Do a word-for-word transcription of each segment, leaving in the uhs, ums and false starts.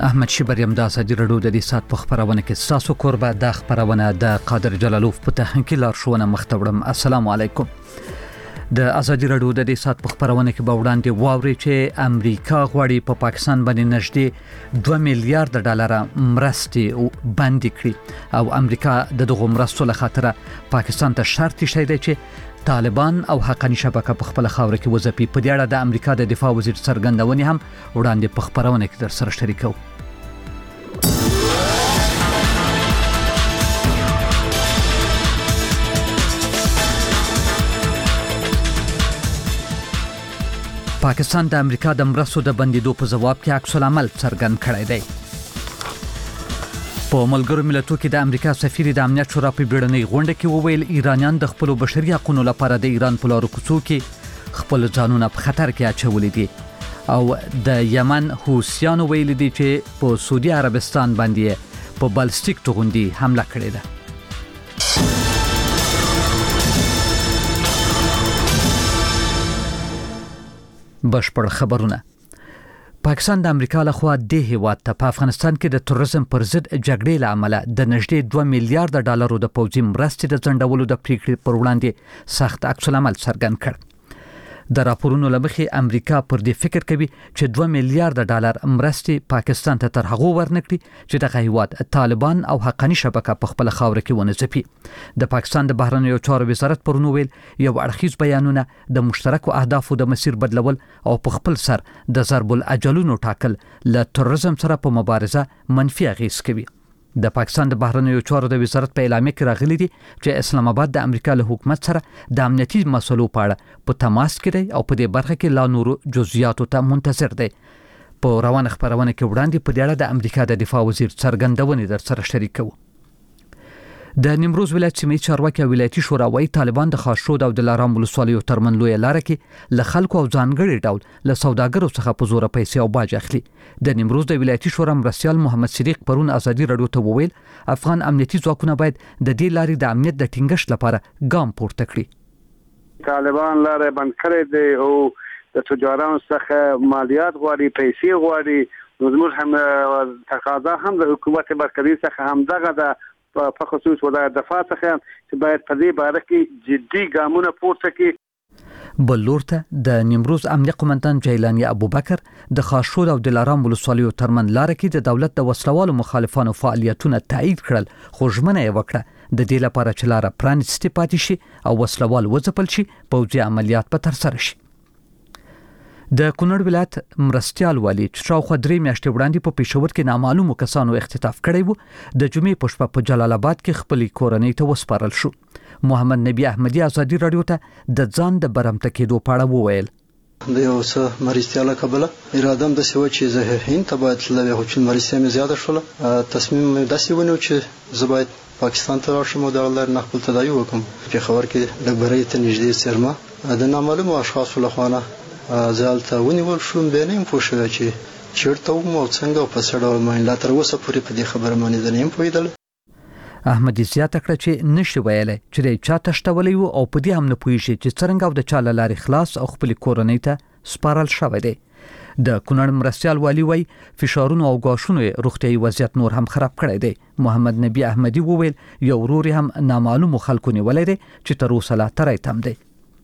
احمد شبریم د ازادي راډیو د دې سات په خبرونه کې تاسو قربا د خبرونه د قادر جلالوف په تخنیکی لارښوونه مختوړم. السلام علیکم. د ازادي راډیو د دې سات په خبرونه کې به وړاندې واوري چې امریکا غواړي په پا پاکستان باندې نږدې دوه میلیارډ ډالر مرستې باندې کړي او امریکا د دغه مرستو لخاطر پاکستان ته شرط شي دی چې طالبان او حقانی شبکه په خپل خاور کې وځپي. په دې اړه د امریکا د دفاع وزیر څرګندونې هم وړاندې په خبرونه کې در سره شریکو. پاکستان د امریکا د مرستو د بندیدو په جواب کې عکس العمل څرګند کړی دی. په ملګرو ملتونو کې د امریکا سفیر د امنیت شورا په بیړنۍ غونډه کې وویل ایرانیان د خپل بشري حقوقو لپاره د ایران په لارو کوڅو کې خپل ځانونه په خطر کې اچولي دي او د یمن حوثیانو ویلي دي چې په سعودي عربستان باندې په بالستیک توغندي حمله کړې ده. بشپړ خبرونه. پاکستان د امریکا لخوا د هیواد ته په افغانستان کې د تروریزم پر ضد جګړې لامل د نږدې دوه میلیارډ ډالرو د پوځي مرستې د ځنډولو د پریکړې پر وړاندې سخت عکس العمل څرګند کړ. د راپورونو لمخې امریکا پر دې فکر کوي چې دوه میلیارډ ډالر مرستې پاکستان ته تر هغه ورنکړي چې د هیواد طالبان او حقانی شبکه په خپل خاور کې ونځپي. د پاکستان د بهرنیو چارو وزارت پرون ویل یو اړخیز بیانونه د مشترکو اهدافو د مسیر بدلول او په خپل سر د ضرب الاجلونو ټاکل له تروریزم سره په مبارزه منفي اغیز کوي. د پاکستان د بهرنیو چارو د وزارت په اعلامیه کې راغلي دي چې اسلام آباد د امریکا له حکومت سره د امنیتي مسلو په اړه په تماس کې دی او په دې برخه کې لا نورو جزئیاتو ته منتظر دی. په روانه خبرونه کې وړاندې په دې اړه د امریکا د دفاع وزیر څرګندونې در سره شریکو. د نیمروز ولایت سیمې چارواکي او ولایتي شورا وايي طالبان د خاشرود او دلارام ولسوالیو ترمن لوی لار کې له خلکو او ځانګړي ډول له سوداګرو څخه په زور پیسې او باج اخلي. د نیمروز د ولایتي شورا مرستیال محمد صدیق پرون ازادي راډیو ته وویل افغان امنیتي ځواکونه باید د دې لارې د امنیت د ټینګښت لپاره ګام پورته کړي. طالبان لارې بند کړې دي او د تجارانو څخه مالیات غواړي، پیسې غواړي. زموږ هم تقاضا هم د حکومت مرکزي څخه هم دغه د په خصوص ولایت دفاع څخه چې باید په دې باره کې جدي ګامونه پورته کړي. بل لور ته د نیمروز امنیه قومندان جیلانی ابوبکر د خاشرود او دلارام ولسوالیو ترمن لار کې د دولت د وسلوالو مخالفانو فعالیتونه تایید کړل، خو ژمنه یې وکړه د دې لپاره چې لار پرانیستې پاتې شي او وسلوال وځپل شي پوځي عملیات په تر سره شي. د کونړ ولایت مرستیال والی چې شاوخوا درې میاشتې وړاندې په پېښور کې نامعلومو کسانو اختطاف کړی وو د جمعې په شپه په جلال آباد کې خپلې کورنۍ ته وسپارل شو. محمد نبی احمدی ازادي راډیو ته د ځان د برمته کېدو په اړه وویل د یو څه مرستیاله کبله اراده هم داسې وه چې زه هند ته باید تللی خو چې مرستیا مې زیاته شوله تصمیم مې داسې ونیو چې زه باید پاکستان ته راشم او دغه لارې نه خپل تداوي وکړم. پېښور کې ډګبرۍ ته نږدې څیرمه د نامعلومو اشخاصو لخوا نه زه هلته ونیول شوم. بیا نه یم پوه شوی چې چېرته وم او څنګه او په څه ډول باندې لا تر اوسه پورې په دې خبره باندې زه نه یم پوهېدلی. احمدي زیاته کړه چې نشي ویلی چې دی چا تشتولی و او په دې هم نه پوهېږي چې څرنګه او د چا له لارې خلاص او خپلې کورنۍ ته سپارل شوی دی. د کونړ مرستیال والي وایي فشارونو او ګواښونو یې روغتیایي وضعیت نور هم خراب کړی دی. محمد نبی احمدي وویل یو ورور یې هم نامعلومو خلکو نیولی دی چې تر اوسه لا تری تم دی.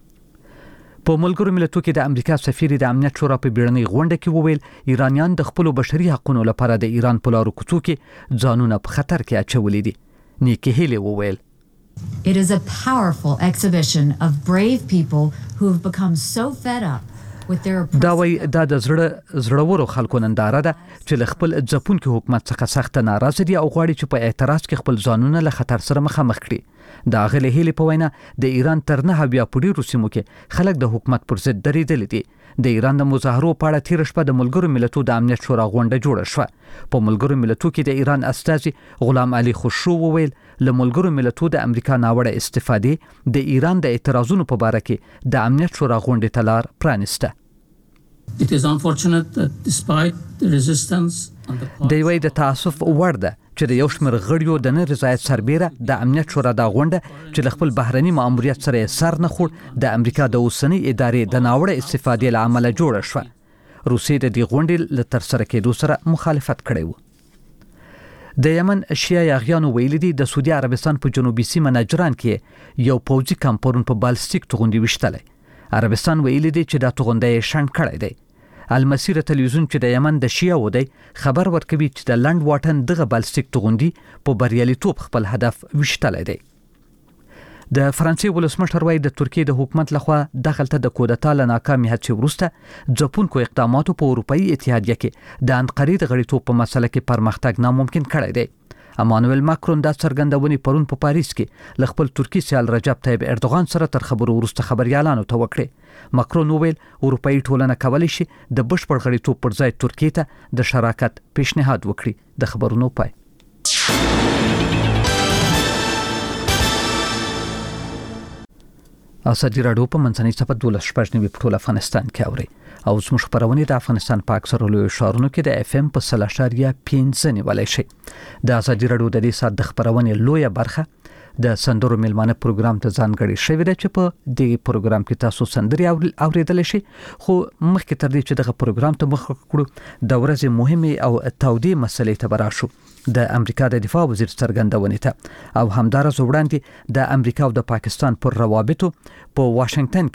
په ملګرو ملتونو کې د امریکا سفیر د امنیت شورا په بیړنۍ غونډه کې وویل ایرانیان د خپل بشري حقوقو لپاره د ایران په لارو کوڅو کې ځانونه په خطر کې اچولي دي. نیکی هیلی وویل It is a powerful exhibition of brave people who have become so fed up with their دا وای دا د زړه زړورو خلکو ننداره ده چې له خپل ځپونکي حکومت څخه سخت ناراضه دي او غواړي چې په اعتراض کې خپل ځانونه له خطر سره مخامخ کړي. د هغې هیلې په وینا د ایران تر نهه بیا په ډېرو سیمو کې خلک د حکومت پر ضد درېدلي دي. د ایران د مظاهرو په اړه تېره شپه د ملګرو ملتونو د امنیت شورا غونډه جوړه شوه. په ملګرو ملتونو کې د ایران استازي غلام علي خسرو وویل له ملګرو ملتونو د امریکا ناوړه استفادې د ایران د اعتراضونو په باره کې د امنیت شورا غونډې ته لار پرانیسته. It is unfortunate that despite the resistance د یوې د تاسف وړ ده چې د یو شمېر غړیو د نه رضایت سربیره د امنیت شورا د غونډه چې له خپل بهرني ماموریت سره سر نه خور د امریکا د اوسنۍ ادارې د ناوړه استفادې له امله جوړه شوه. روسیې د دې غونډې له ترسره کېدو سره مخالفت کړی و. د یمن شیعه یاغیانو ویلي دي د سعودي عربستان په جنوبي سیمه نجران کې یو پوځي کمپورن په بالستیک توغندي وشتلی. عربستان ویلي دي چې دا توغنده یې شنډ کړی دی. المسیر تلویزیون چې د یمن د شیعه و دی خبر ورکوي چې د لند واټن دغه بالستیک توغندي په بریالیتوب خپل هدف وشتلی دی. د فرانسې ولسمشر وايي د ترکیې د حکومت لخوا دغلته د کودتا له ناکامې هڅې وروسته ځپونکو اقداماتو په اروپایي اتحادیه کې د انقرې د غړیتوب په مسله کې پرمختګ ناممکن کړی دی. امانویل ماکرون دا څرګندونې پرون په پاریس کې له خپل ترکی سیال رجب طیب اردوغان سره تر خبرو وروسته خبريالانو ته وکړي. ماکرون وویل اروپایي ټولنه کولی شي د بشپړ غړیتوب پر ځای ترکیې ته د شراکت پیشنهاد وکړي. د خبرونو پای. ازادي راډیو په منځنۍ صفحه دولس شپږ نیوي په ټول افغانستان کې اوري او زموږ خبرونه د افغانستان په اکثره لوی ښارونو کې د اف ام په سلاشاریا پنځه نیولای شي. د ازادي راډیو د دې سات د خبرونه لویه برخه د سندرو ملمانه پروګرام ته ځانګړي شوی دی چې په دې پروګرام کې تاسو سندري اوریدل شي. خو مخکې تر دې چې دغه پروګرام ته مخ کړو د ورځې مهمه او تودې مسلې ته براشو. د امریکا د دفاع وزیر څرګندونې ته او همدارس وړاندې د امریکا او د پاکستان پر روابطو په واشنگټن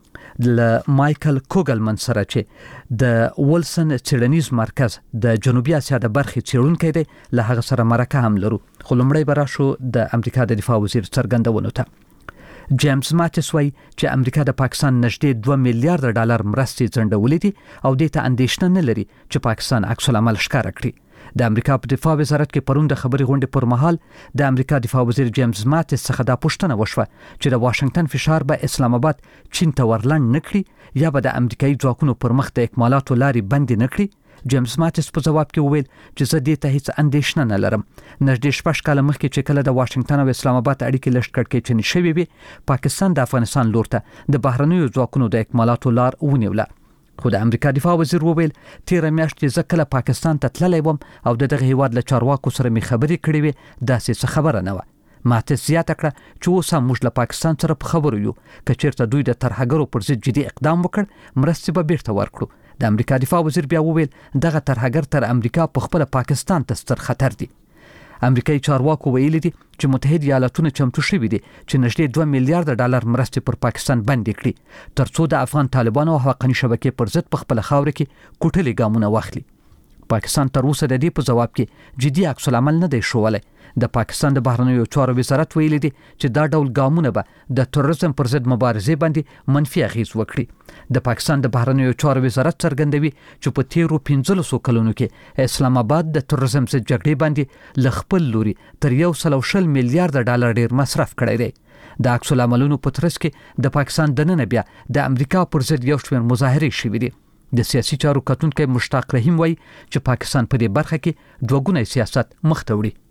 کې ل مايكل کوګلمن سره چې د ولسن څېړنیز مرکز د جنوبي اسیا د برخې څېړونکو دی له هغه سره مرکه هم لرو. خو لومړی براشو د امریکا د دفاع وزیر څرګندونې ته. جیمز ماتس وايي چې امریکا د پاکستان نږدې دوه میلیارډ ډالر مرستې ځنډولې دي او د ته اندېښنه نه لري چې پاکستان عکس العمل ښکاره کړي. د امریکا په دفاع وزارت کې پرون د خبري غونډې پر مهال د امریکا دفاع وزیر جیمز ماتس څخه دا پوښتنه وشوه چې د واشنگټن فشار به اسلام آباد چین ته ورلند نکړي یا به د امریکایي ځواکونو پر مخ د اکمالاتو لاري بند نکړي. جیمز ماتس په جواب کې وویل چې زه دې ته هیڅ اندېښنه نه لرم. نږدې شپږ کاله مخکې چې کله د واشنگټن او اسلام آباد اړیکې لږ کړکېچنې شوې وي پاکستان د افغانستان لور ته د بهرنیو ځواکونو د اکمالاتو لار ونیوله. خو د امریکا دفاع وزیر وویل تیر میاشت چې زه کله پاکستان ته تللی وم او د دغه هیواد له چارواکو سره می خبرې کړې وې داسې څه خبره نه وه. ماتس زیاته کړه چې اوس هم موږ له پاکستان سره په خبرو یو که چیرته دوی د ترهګرو پر ضد جدي اقدام وکړ مرستې به بیرته ورکړو. د امریکا دفاع وزیر بیا وویل دغه ترهګر تر امریکا په خپل پاکستان ته ستر خطر دی. امریکایي چارواکو ویلي دي چې متحد ایالاتونه چمتو شوي دي چې نږدې دوه میلیارډ ډالر مرستې پر پاکستان باندې کړي ترڅو د افغان طالبانو او حقاني شبکې پر ضد په خپل خاور کې کوټلي ګامونه واخلي. پاکستان تر اوسه د دې په جواب کې جدي عکس العمل نه دی ښوولی. د پاکستان د بهرنیو چارو وزارت ویلي دي چې دا ډول ګامونه به د تروریزم پر ضد مبارزې باندې منفي اغیز وکړي. د پاکستان د بهرنیو چارو وزارت څرګندوي چې په تیرو پنځلسو کلونو کې اسلام آباد د تروریزم ضد جګړې باندې له خپل لوري تر یو سل او شل میلیارډ ډالر ډیر مصرف کړی دی. د عکس العملونو په ترڅ کې د پاکستان دننه بیا د امریکا پر ضد یو شمېر مظاهرې شوې دي. د سیاسي چارو کتونکي مشتاق رحیم وایي چې پاکستان په دې برخه کې دوه ګونی سیاست مخ ته وړي.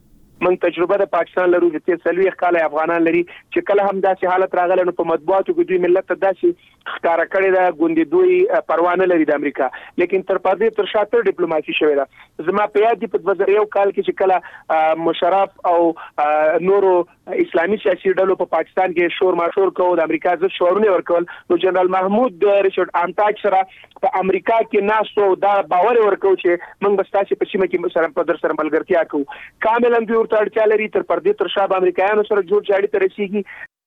من تجربه د پاکستان لرو چې تیر سلوي کاله افغانان لري چې کله هم داسې حالت راغلی نو په مطبوعاتو کې دوی ملت ته داسې ښکارا کړی دا ګوندې دوی پروا نه لري د امریکا لیکن تر پدې تر شاته ډیپلوماسي شوې ده. زما په یاد دي په دوه زره یو کال کې چې کله مشرف او نورو اسلامي سیاسي ډلو په پاکستان کې شور ماشور کوو د امریکا ضد شعارونه ورکول نو جنرال محمود ریچارډ آنټاج سره په امریکا کې ناسو دا باور ورکو چې موږ به ستاسو په سیمه کې سره په در سره ملګرتیا کوو. کاملا دوی ورته اړتیا لري تر پردې تر شاب امریکایانو سره جوړ جاړي ته رسیږي.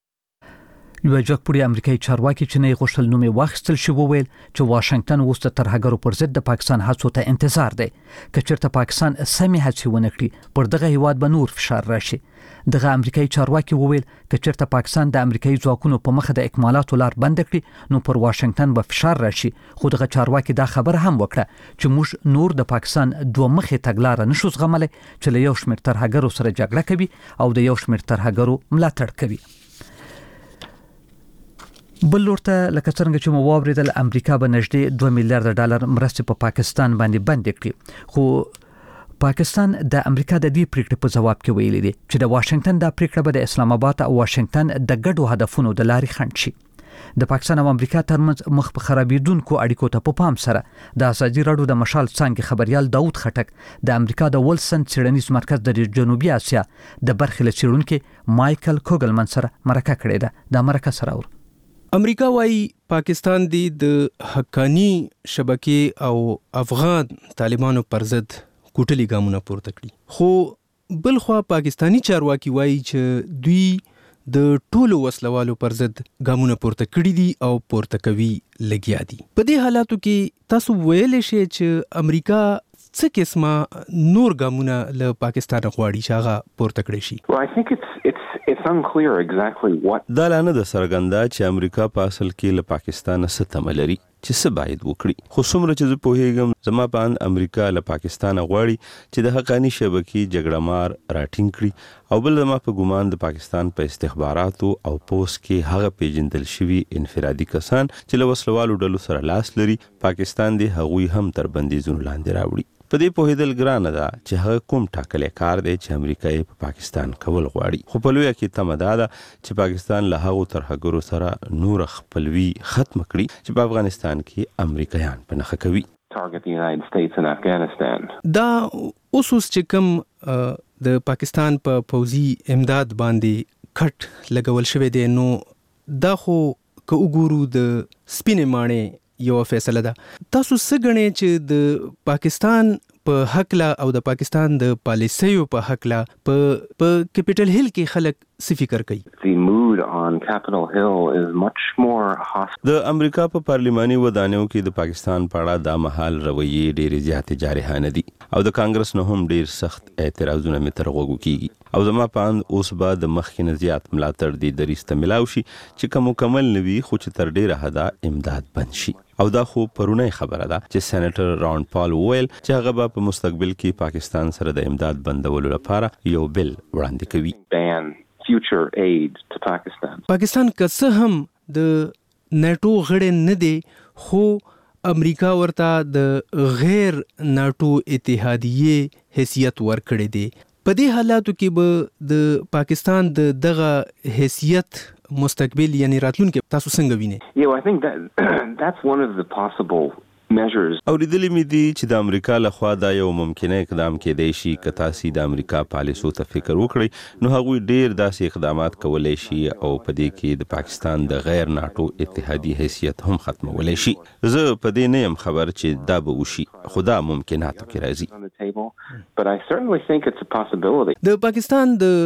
یو جګپوري امریکایي چارواکي چې نه غوښتل نوم یې واخیستل شي وویل چې واشنگټن اوس د ترهګرو پر ضد د پاکستان هڅو ته انتظار دی. که چېرته پاکستان سمې هڅې ونه کړي پر دغه هیواد به نور فشار راشي. دغه امریکایي چارواکي وویل که چېرته پاکستان د امریکایي ځواکونو په مخه د اکمالاتو لار بند کړي نو پر واشنگټن به فشار راشي. خو دغه چارواکي دا خبر هم وکړه چې موږ نور د پاکستان دوه مخې تګلاره نشو زغملی چې له یو شمېر ترهګرو سره جګړه کوي او د یو شمېر ترهګرو ملاتړ کوي. بل لورته لکه څنګه چې مو واوریدل امریکا به نږدې دوه میلیارډ ډالر مرستې په پاکستان باندې بند کړي. خو پاکستان د امریکا د دې پریکړې په جواب کې ویلي دي چې د واشنگټن د پریکړه به د اسلام آباد او واشنگټن د ګډو هدفونو د لارې خنډ شي. د پاکستان او امریکا ترمنځ مخ په خرابېدونکو اړیکو ته په پام سره د ازادي راډیو د مشال څانګې خبريال داود خټک د امریکا د ولسن څېړنیز مرکز د جنوبي اسیا د برخې له څېړونکو مايكل کوګلمن سره مرکه کړې ده. د مرکه سره اور امریکا وايي پاکستان دی د حقانی شبکې او افغان طالبانو پر ضد کوټلي ګامونه پورته کړي، خو بل خوا پاکستانی چارواکي وايي چې دوی د ټولو وسلوالو پر ضد ګامونه پورته کړي دي او پورته کوي لګیا دي. په دې حالاتو کې تاسو ویلې شئ چې امریکا څه قسمه نور ګامونه له پاکستان غواړي چې هغه پورته کړي شي؟ Well, I think it's it's it's unclear exactly what دا لانه د سرګندا چې امریکا په اصل کې له پاکستان څخه تملري چې څه باید وکړي. خو څومره چې زه پوهیږم زما په اند امریکا له پاکستان غواړي چې د حقانی شبکې جګړه مار راټینګ کړي، او بل زما په ګومان د پاکستان په استخباراتو او پوس کې هغه پیژندل شوي انفرادي کسان چې له وسلوالو ډلو سره لاس لري پاکستان دی هغوی هم تر بندیزونو لاندې راوړي. په دې پوهیدل ګرانه ده چې هغه کوم ټاکلې کار دی چې امریکا یې په پاکستان کول غواړي، خو په لویه کې تمه ده ده چې پاکستان له هغو ترهګرو سره نور خپلوي ختم کړي چې په افغانستان کې امریکایان په نښه کوي. target the United States and Afghanistan. دا اوسوس چې کوم د پاکستان په پوځي امداد باندې کټ لګول شوی دی، نو دا خو که وګورو د سپینې ماڼۍ یو فیصله ده. تاسو څه ګڼئ چې د پاکستان په حقله او د پاکستان د پالیسیو په حقله په په کیپټل هیل کې خلک څه فکر کوي؟ The mood on Capitol Hill is much more hostile. د امریکا په پارلیماني ودانیو کې د پاکستان په اړه د مهال رویې ډېرې زیاتې جارحانه دي او د کانګرس نه هم ډېر سخت اعتراضونه مې تر غوږو کیږي، او زما په اند اوس به د مخکې نه زیات ملاتړ دې دریځ ته ملاو شي چې که مکمل نه وي خو چې تر ډېره حده امداد بند شي. او دا خو پرونی خبره ده چې سېنیټر راند پال وویل چې هغه به په مستقبل کې پاکستان سره د امداد بندولو لپاره یو بل وړاندې کوي. Ban future aid to Pakistan. پاکستان که څه هم د نیټو غړی نه دی، خو امریکا ورته د غیر ناټو اتحادیې حیثیت ورکړی دی. په دې حالاتو کې به د پاکستان د دغه حیثیت مستقبل یعنی راتلونکي تاسو څنګه وینئ؟ Yeah, I think that that's one of the possible measures. او لیدلې مې دي چې د امریکا لخوا دا یو ممکنه اقدام کېدای شي که تاسو د امریکا پالیسو ته فکر وکړئ، نو هغوی ډیر داسې اقدامات کولای شي او په دې کې د پاکستان د غیر ناټو اتحادی حیثیت هم ختمولای شي. زه په دې نه یم خبر چې دا به وشي، خو دا ممکناتو کې راځي. But I certainly think it's a possibility. د پاکستان د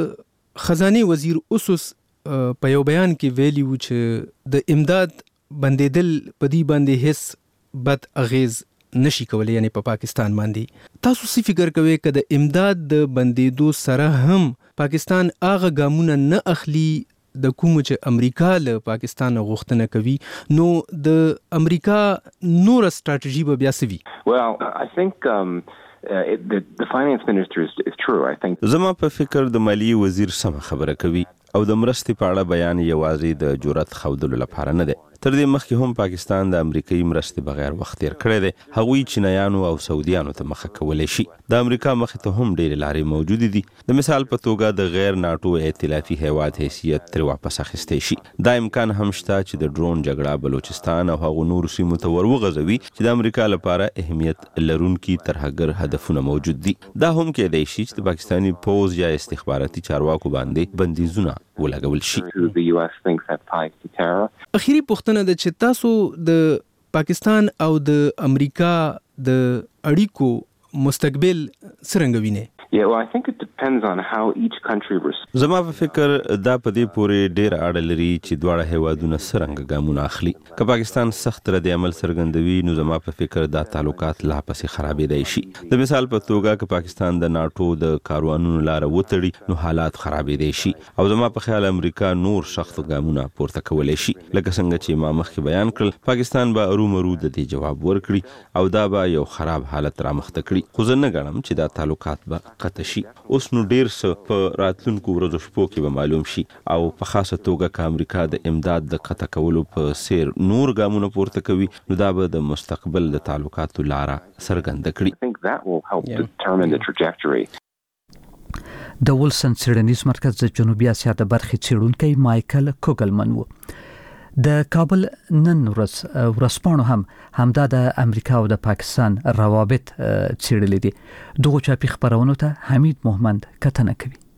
خزانه وزیر اوسوس په یو بیان کې ویلی و چې د امداد بندیدل په دې باندې هیڅ بد اغیز نشي کولای، یعنی په پا پاکستان باندې. تاسو څه فکر کوئ که د امداد د بندیدو سره هم پاکستان هغه ګامونه نه اخلي د کوم چې امریکا له پاکستان غوښتنه کوي، نو د امریکا نور ستراتیژي به بیا څه وي؟ Well, I think um, uh, it, the, the finance minister is, is true. I think زما په فکر د مالیې وزیر سم خبره کوي او د مرستې په اړه بیان یوازې د جرأت ښودلو لپاره نه دی. تر دې مخکې هم پاکستان د امریکایي مرستې بغیر وخت تیر کړی دی. هغوی چینایانو او سعودیانو ته مخه کولی شي. د امریکا مخې ته هم ډېرې لارې موجودې دي. د مثال په توګه د غیر ناټو ائتلافي هیواد حیثیت ترې واپس اخیستی شي. دا امکان هم شته چې د ډرون جګړه بلوچستان او هغو نورو سیمو ته ور وغځوي چې د امریکا لپاره اهمیت لرونکي ترهګر هدفونه موجود دي. دا هم کېدای شي چې د پاکستاني پوځ یا استخباراتي چارواکو باندې بندیزونه ولګول شي. the U S thinks that ties to terror. اخیری پوښتنه ده چې تاسو د پاکستان او د امریکا د اړیکو مستقبل څرنګه وینئ؟ Yeah, well, I think it depends on how each country responds. زما په فکر دا په دې پورې ډېر اړه لري چې دواړه هیوادونه څرنګه ګامونه اخلي. که پاکستان سخت رد عمل څرګندوي نو زما په فکر دا تعلقات لا پسې خرابېدای شي. د مثال په توګه که پاکستان د ناټو د کاروانونو لاره وتړي نو حالات خرابېدای شي، او زما په خیال امریکا نور سخت ګامونه پورته کولی شي. لکه څنګه چې ما مخکې بیان کړل، پاکستان به ارومرو د دې جواب ورکړي او دا به یو خراب حالت رامخته کړي. خو زه نه ګڼم چې دا تعلقات به قطع شي. اوس نو ډیر څه په راتلونکو ورځو شپو کې به معلوم شي، او په خاصه توګه که امریکا د امداد د قطع کولو په سیر نور ګامونه پورته کوي نو دا به د مستقبل د تعلقاتو لاره څرګنده کړي. I think that will help yeah. determine the trajectory. د ولسن څېړنیز مرکز د جنوبي اسیا د برخې څېړونکی مایکل کوګلمن و. د کابل نن ورځ ورځپاڼو هم همدا د امریکا او د پاکستان روابط څېړلي دي. دغو چاپي خپرونو ته حمید محمد کتنه کوي.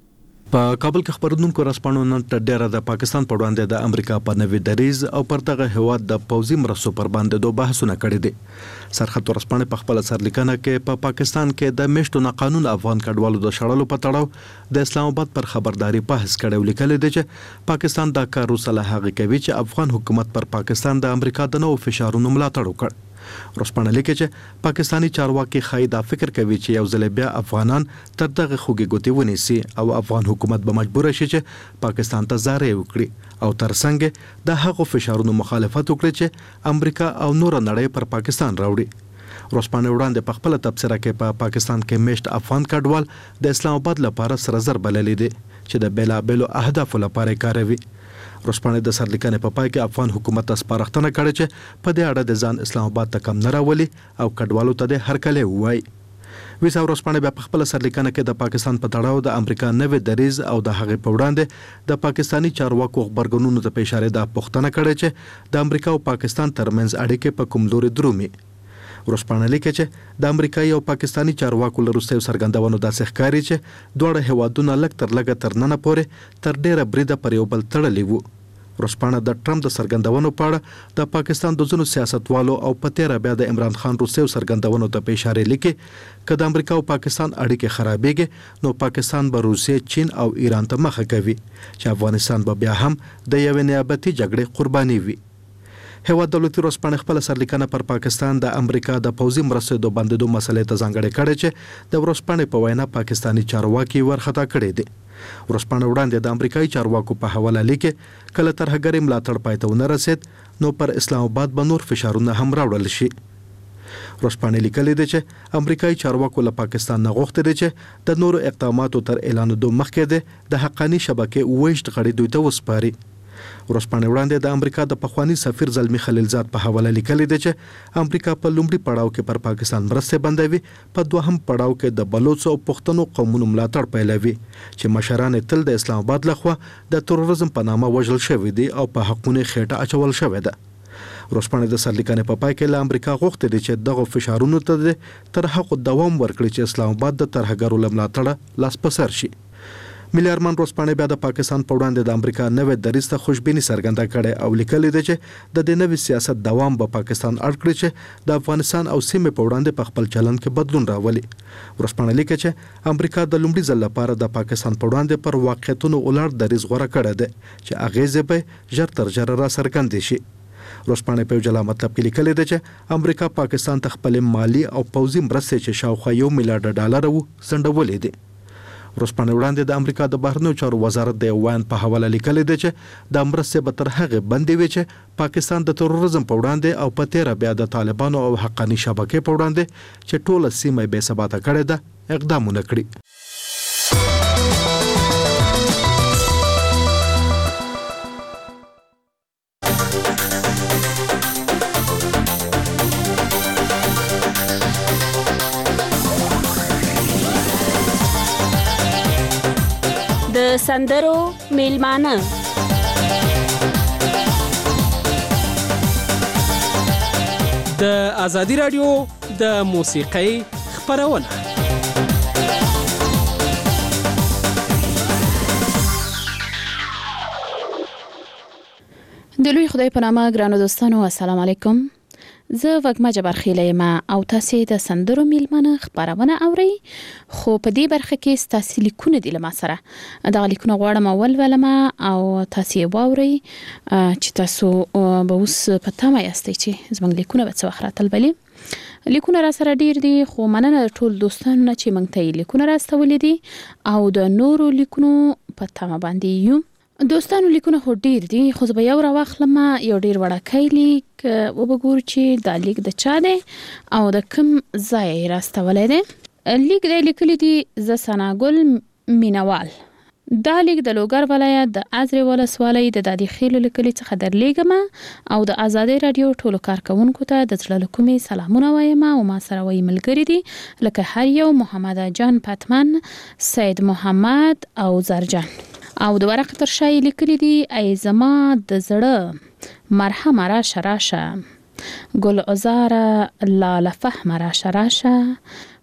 په کابل کې خبرونکو رسپانو نن ډیره د پاکستان په وړاندې د امریکا په نوې دریز او پرتغه هواد د پوزي مرستو پر باندې دوه بحثونه کړي دي. سرحد ورسپانه په خپل سرلیکنه کې په پا پاکستان کې د میشتو قانون افغان کډوالو د شړلو په تړاو د اسلام آباد پر خبرداري بحث کړي ولیکل دي چې پاکستان دا کار وسله هغه کوي چې افغان حکومت پر پاکستان د امریکا د نوو فشارونو ملاتړ وکړي. رسپانه لیکي چې پاکستانی چارواکي خایدا فکر کوي چې یو ځل بیا افغانان تر دغه خوږی ګوتې ونیسي او افغان حکومت به مجبور شي چې پاکستان ته زارې وکړي او ترڅنګ د هغو فشارونو مخالفت وکړي چې امریکا او نور نړۍ پر پاکستان راوړي. رسپانه وړاندې په خپل تبصره کې په پا پاکستان کې میشت افغان کډوال د اسلام آباد لپاره سره زر بللې دي چې د بیلا بیلو اهداف لپاره کاروي. رسپانه د سرلیکنې په پای کې افغان حکومت ته سپارښتنه کړې چې په دې اړه د ځان اسلام آباد ته کم نه راولي او کډوالو ته د هرکلی ووایي. ویسا رسپانه بیا په خپل سرلیکنه کې د پاکستان په تړاو د امریکا نوې دریز او د هغې په وړاندې د پاکستانی چارواکو خبرګونونو ته په اشاره د پوښتنه کړې چې د امریکا او پاکستان ترمنځ اړیکې په کوم لوري درومي. رسپانه لیکي چې د امریکایي او پاکستانی چارواکو له وروستیو څرګندونو داسې ښکاري چې دواړه هیوادونه لږ تر لږه تر ننه پورې تر ډیره بریده پر یو بل تړلي وو. رسپانه د ټرمپ د څرګندونو په اړه د پاکستان د ځینو سیاستوالو او په تیره بیا د عمران خان وروستیو څرګندونو ته په اشاره لیکي که د امریکا او پاکستان اړیکې خرابېږي نو پاکستان به روسیې، چین او ایران ته مخه کوي چې افغانستان به بیا هم د یوې نیابتي جګړې قرباني وي. هیواد دولتي رسپانه خپل سرلیکنه پر پاکستان د امریکا د پوزي مرستو د بندیدو مسلې ته ځانګړې کړې چې د ورسپانه په وینا پاکستانی چارواکي ورخطا کړي دي. ورسپانه وړاندې د امریکایي چارواکو په حواله لیکي کله ترهګری ملاتړ پای ته ونه رسید نو پر اسلام آباد به نور فشارونه هم راوړل شي. ورسپانه لیکلي دي چې امریکایي چارواکو له پاکستان نه غوښتي دي چې د نورو اقداماتو تر اعلان دوه مخکې د د حقانی شبکې وېشت غړي دوی ته وسپاري. ورسپانه وړاندې د امریکا د پخوانی سفیر زلمی خلیلزاد په حواله لیکلي دي چې امریکا په لومړي پړاو کې پر پاکستان مرسته بندوي، په دوهم پړاو کې د بلوچ او پښتنو قومونو ملاتړ پیلوي چې مشران تل د اسلام آباد لخوا د تروریزم په نامه وژل شوی دي او په حقونه خېټه اچول شوی ده. رسپانه د سرلیکنې په پای کې له امریکا غوښتي دي چې دغه فشارونو ته تر هغه دوام ورکړي چې اسلام آباد د ترهګرو ملاتړ لاس په سر شي. ملي ارمان رسپانه بیا د پاکستان په وړاندې د امریکا نوې دریځ ته خوشبیني څرګنده کړې او لیکلي دي چې د دې نوې سیاست دوام به پاکستان اړ کړي چې د افغانستان او سیمې په وړاندې په خپل چلند کې بدلون راولي. رسپانه لیکي چې امریکا د لومړي ځل لپاره د پاکستان په وړاندې پر واقعیتونو ولاړ دریځ غوره کړی دی چې اغیزې به ژر تر ژره را څرګندې شي. رسپانه په جلا مطلب کې لیکلي دي چې امریکا پاکستان ته خپل مالی او پوځي مرستې چې شاوخوا یو میلیارډ ډالر وو ځنډولې دي. رسپانه وړاندې د امریکا د بهرنیو چارو وزارت د وان په حواله لیکلي دي چې د مرستې به تر هغه بندي وي چې پاکستان د تروریزم په وړاندې او په تیره بیا د طالبانو او حقانی شبکې په وړاندې چې ټوله سیمه بې ثباته کړې ده اقدامونه کړي. د سندرو میلمانه د ازادي رادیو د موسیقۍ خبرونه د لوی خدای په نامه ګرانو دوستانو السلام علیکم. زه وګما جبر خیله یم او تاسو د سندرو میلمنه خبرونه اوري. خو په دې برخه کې تاسو لیکونه دي لمه سره دا لیکونه غواړم اول ولما او تاسو واوري چې تاسو به اوس په تمه یاستئ چې زموږ لیکونه به څه وخت راتل بلی. لیکونه را سره ډیر دي خو مننه ټول دوستانو نه چې موږ ته لیکونه راستولې دي او د نورو لیکونو په تمه باندې یو. دوستانو لیکونه خو ډیر دي خو زه به یو را واخلم یو ډیر وړاکې لیک وبګور چې دا لیک د چا دی او د کوم ځای راستولې دی. لیک دی لیکلی دی ز سناګل مینوال. دا لیک د لوګر ولایت د ازرې ولسوالۍ د دادی خیل لیکلي څخه درلیږم او د آزادۍ رادیو ټولو کارکونکو ته د زړه کومې سلامونه وایم او ما سره وایي ملګری دي لکه هر یو محمد جان پتمن، سید محمد او زرجان. او د ورقه تر شای لیکلی دی ای زما د زړه مرحمه راشه راشه ګل عزاره لاله فهم راشه راشه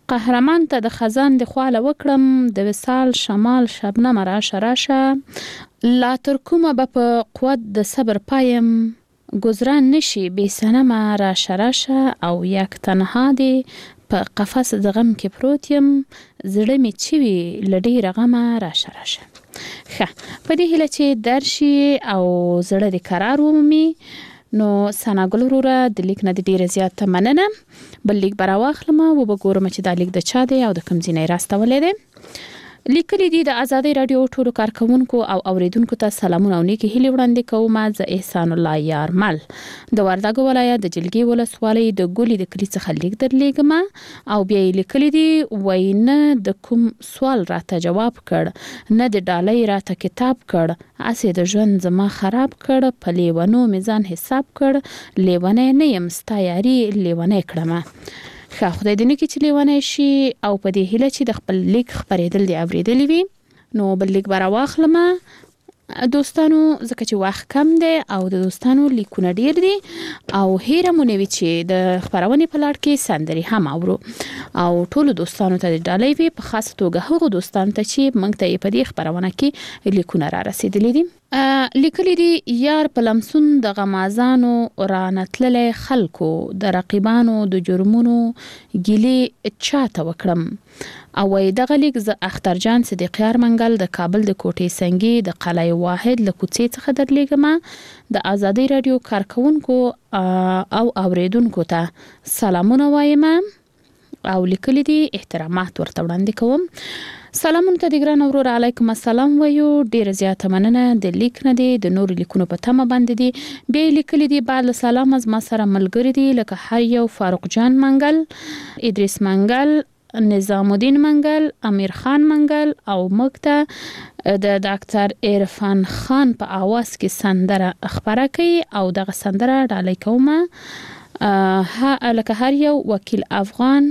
قهرمان ته د خزان د خواله وکړم د وصال شمال شبنم راشه راشه لا تر کومه به په قوت د صبر پایم گذران نشي بې صنمه راشه راشه او یک تنها دی په قفس د غم کې پروت یم زړه مې چې وي له ډېره غمه راشه راشه. ښه په دې هیله چې درشي او زړه دې قرار ومومي نو ثناګل وروره د لیک نه د ډېره زیاته مننه. بل لیک به راواخلم او به ګورم چې دا لیک د چا دی او د کوم ځای نه یې راستولی دی. لیکلي دي د ازادۍ راډیو ټولو کارکوونکو او اوریدونکو ته سلامونه او نیکې هیلې وړاندې کوم. زه احسان الله یارمل د وردګو ولایت د جلګې ولسوالۍ د ګولې د کلي څخه لیک درلیږم او بیا یې لیکلي دي وایي نه د کوم سوال راته جواب کړ نه د ډالۍ راته کتاب کړ هسې د ژوند زما خراب کړ په لیونو مې ځان حساب کړ لیونی نه یم ستا یاري لیونی کړمه. ښه خدای دې نه کړي چې لیونی شي او په دې هیله چې د خپل لیک خپرېدل دې اورېدلی وي. نو بل لیک به راواخلمه دوستانو ځکه چې وخت کم دی او د دوستانو لیکونه ډیر دي او هیره مو نه وي چې د خپرونې په لړ کې سندرې هم اورو او ټولو دوستانو ته د ډالۍ وي په خاص توګه هغو دوستانو ته چې موږ ته یې په دې خپرونه کې لیکونه را رسېدلي دي. لیکلي دي یار په لمسون د غمازانو رانتللی خلکو د رقیبانو د جرمونو ګیلې چاته وکړم او وایي دغه لیک زه اخترجان صدیقیار منګل د کابل د کوټې سنګي د قلعه واحد له کوڅې څخه درلیږم. د ازادۍ راډیو کارکوونکو او اوریدونکو ته سلامونه وایم او لیکلي دي احترامات ورته وړاندې کوم. سلامونه ته د ګران ورور علیکم السلام وایو ډیره زیاته مننه د لیک نه دی د نور لیکونو په تمه باندې دي. بیا لیکلي دي بعد له سلام از ما سره ملګری دي لکه هر یو فاروق جان منګل ادریس منګل نظام الدین منګل امیر خان منګل او مکته د ډاکټر عرفان خان په आवाज کې سندره خبره کوي او دغه سندره ډالۍ کومه ها لکه هر یو وکیل افغان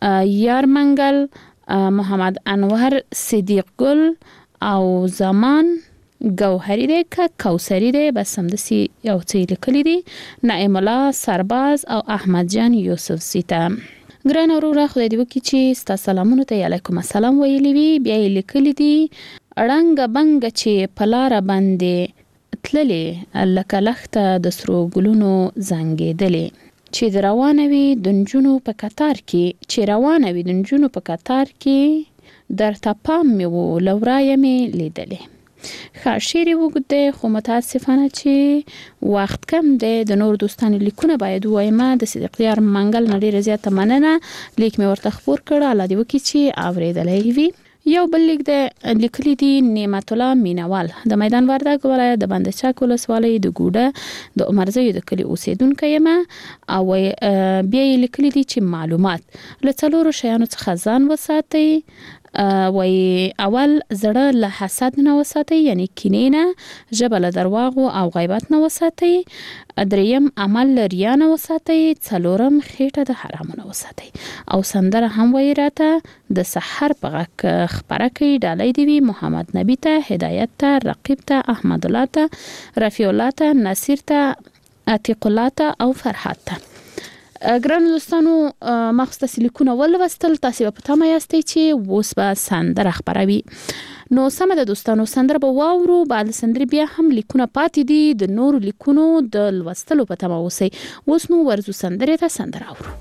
یار منګل محمد انور صدیق گل او زمان گوهری دی که کوثری دی بس همداسې یو څه لیکلي دي نعیم الله سرباز او احمد جان یوسف سیته. ګران وروره خدای دې وکړي چې ستا سلامونو ته علیکم السلام ویلي وي. بیا یې لیکلي دي ړنګه بنګه چې په لاره باندې تللې لکه لښته د سرو ګلونو زنګېدلې چې د روانه وي د نجونو په کتار کې چې روانه وي د نجونو په کتار کې درته پام مې و له ورایه مې لیدلې. ښه شعر یې اوږد دی خو متاسفانه چې وخت کم دی د نور دوستانو لیکونه باید ووایم. د صدیقیار منګل نه ډېره زیاته مننه لیک مې ورته خپور کړ الله دې وکړي چې اورېدلی وي. یو بل لیک د لیکلي دي نعمت الله مینوال د میدان وردګ ولایت د بند چک ولسوالۍ د ګوډه د عمرزیو د کلي اوسیدونکی یم او بیا یې لیکلي دي چې معلومات له څلورو شیانو څخه ځان وساتئ. وایي اول زړه له حسد نه وساتئ یعنی کینې نه، ژبه له درواغو او غیبت نه وساتئ، دریم عمل له ریا نه وساتئ، څلورم خېټه د حرامو نه وساتئ. او سندره هم وایي راته د سحر په غږ خپره کوي ډالۍ دې وي محمد نبي ته، هدایت ته، رقیب ته، احمد الله ته، رفیع الله ته، نصیر ته، عتیق الله ته او فرحات ته. ګران دوستانو ما خو ستاسې لیکونه ولوستل، تاسې به په تمه یاستئ چې اوس به سندره خپروي. نو سمه ده دوستانو سندره به واورو، بعد سندرې بیا هم لیکونه پاتې دي د نورو لیکونو د لوستلو په تمه اوسئ. اوس نو ورځو سندرې ته سندره اورو.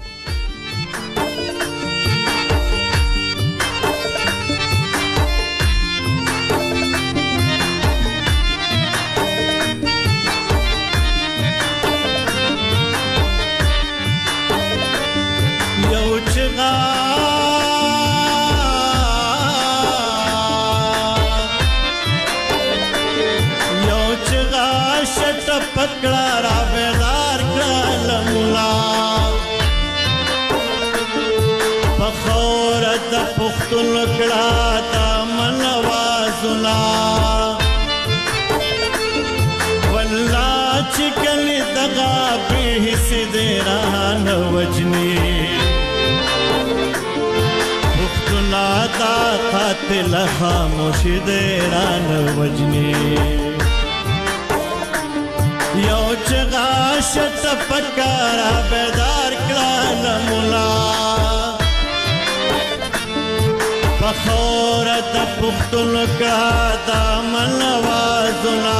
پکڑا را بیدار کړه مولا پخور د پختون کړه تا من وازنا والله چې کله دغه به سیدران وجنی پختون تا قاتل خاموش دیران وجنی یو چغا شت پکارا بیدار کړه مولا بخوره د پښتون کا د منوازونه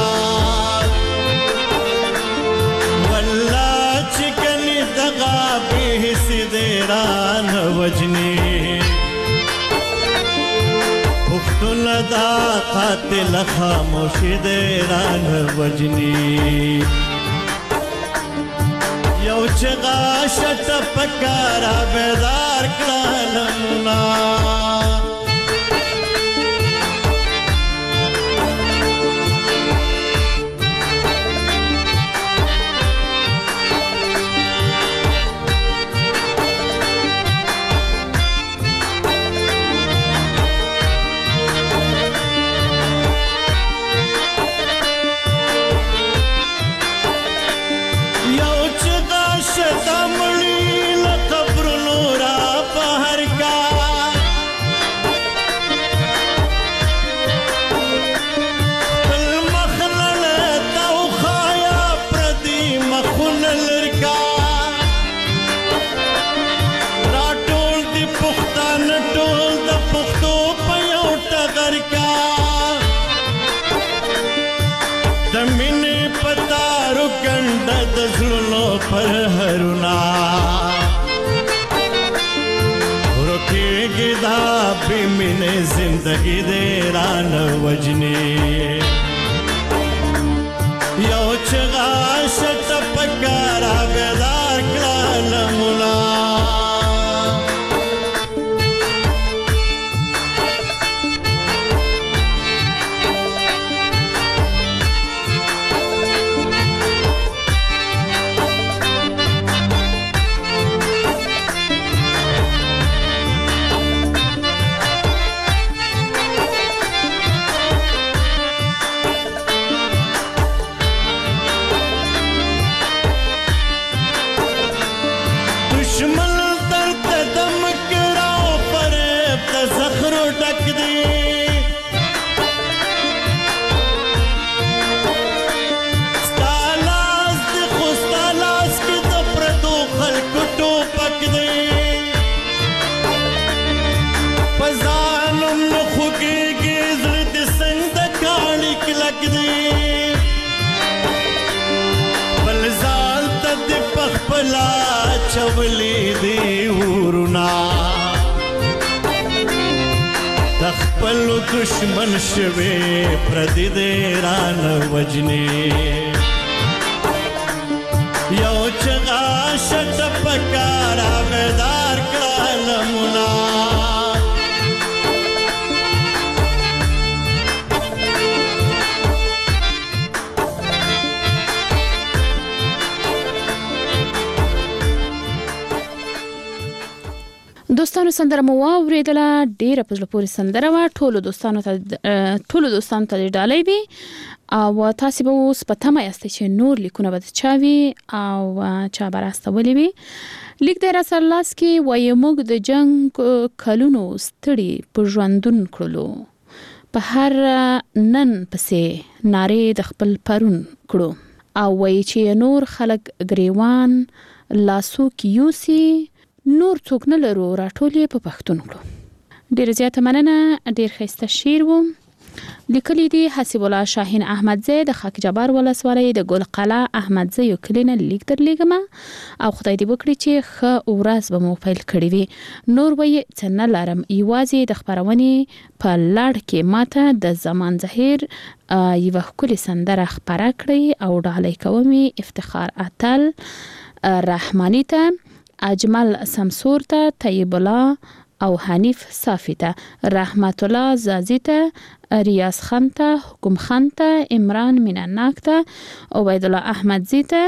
والله چې کني دغه به سیدران وجني پښتون دا قاتل خاموش دیران وجني یو چغا شت پکارا بیدار کړلنا پر هرونا روکیږي دا به مینه زندگی دې ران وجني یو چغا شت پکارا بیدار کړل مولا چولی دی ورنا تخپل دشمن شوی پردی دی ران وجنی یو چغا شت پکارا بیدار کړل مولا دوستانو سندره مو واوریدله ډیره په زړه پورې سندره وه ټولو دوستانو ته ټولو دوستانو ته ډالۍ وي او تاسو به اوس په تمه یاستئ چې نور لیکونه به چا وي او چا به راستولی وي لیک دی راسره لاس کې وایي موږ د جنګ کلونو ستړي په ژوندون کړلو په هر نن پسې نارې د خپل پرون کړو او وایي چې نور خلک ګریوان لاسو کې یوسي نور څوک نه لرو راټول یې په پښتون کړو ډیر زیاته مننه ډیر ښایسته شعر و لیکلی دی حسیب الله شاهین احمدزی د خاک جبار ولسوالۍ د ګل قلعه احمدزی یو کلینه لیک در لیکم او خدای دې وکړي چې ښه ورځ به مو پیل کړی وي نور به یې څه نه لرم یوازې د خپرونې په لړ کې ماته د زمان زهیر یوه ښکلې سندره خپره کړئ او ډالۍ کوم افتخار اتل رحماني ته اجمل سمسور ته طیب الله او حنیف صافی ته رحمت الله زازی ته ریاض خان ته حکم خان ته عمران مینناک ته عبید الله احمدزی ته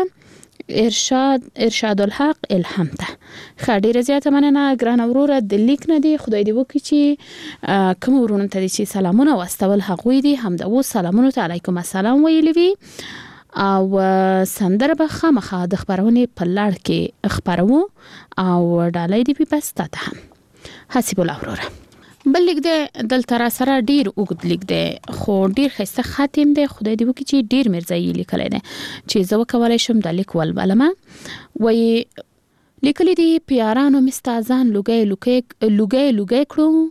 ارشاد ارشاد الحق الهام ته خډیر زیاته مننه ګران اوروره د لیک نه دی خدای دې وکړي چې کوم ورونه ته چې سلامونه واستول حقوي دي هم د و سلامونه ته علیکم السلام ویلی وی او سندره به خامخا د خبرونه په لړ کې خبرو او ډالۍ دی په پسته ته حسیب الله اوروره بل لیک دی دلته را سره ډیر اوږد لیک دی خو ډیر ښایسته خاتم دی خدای دې وکړي چې ډیر مرزایي لیکلی دی چې زه وکولی شم دا لیک ولولمه وایي لیکلی دی پیارانو مستازان لوګی لوګی لوګی لوګی کړو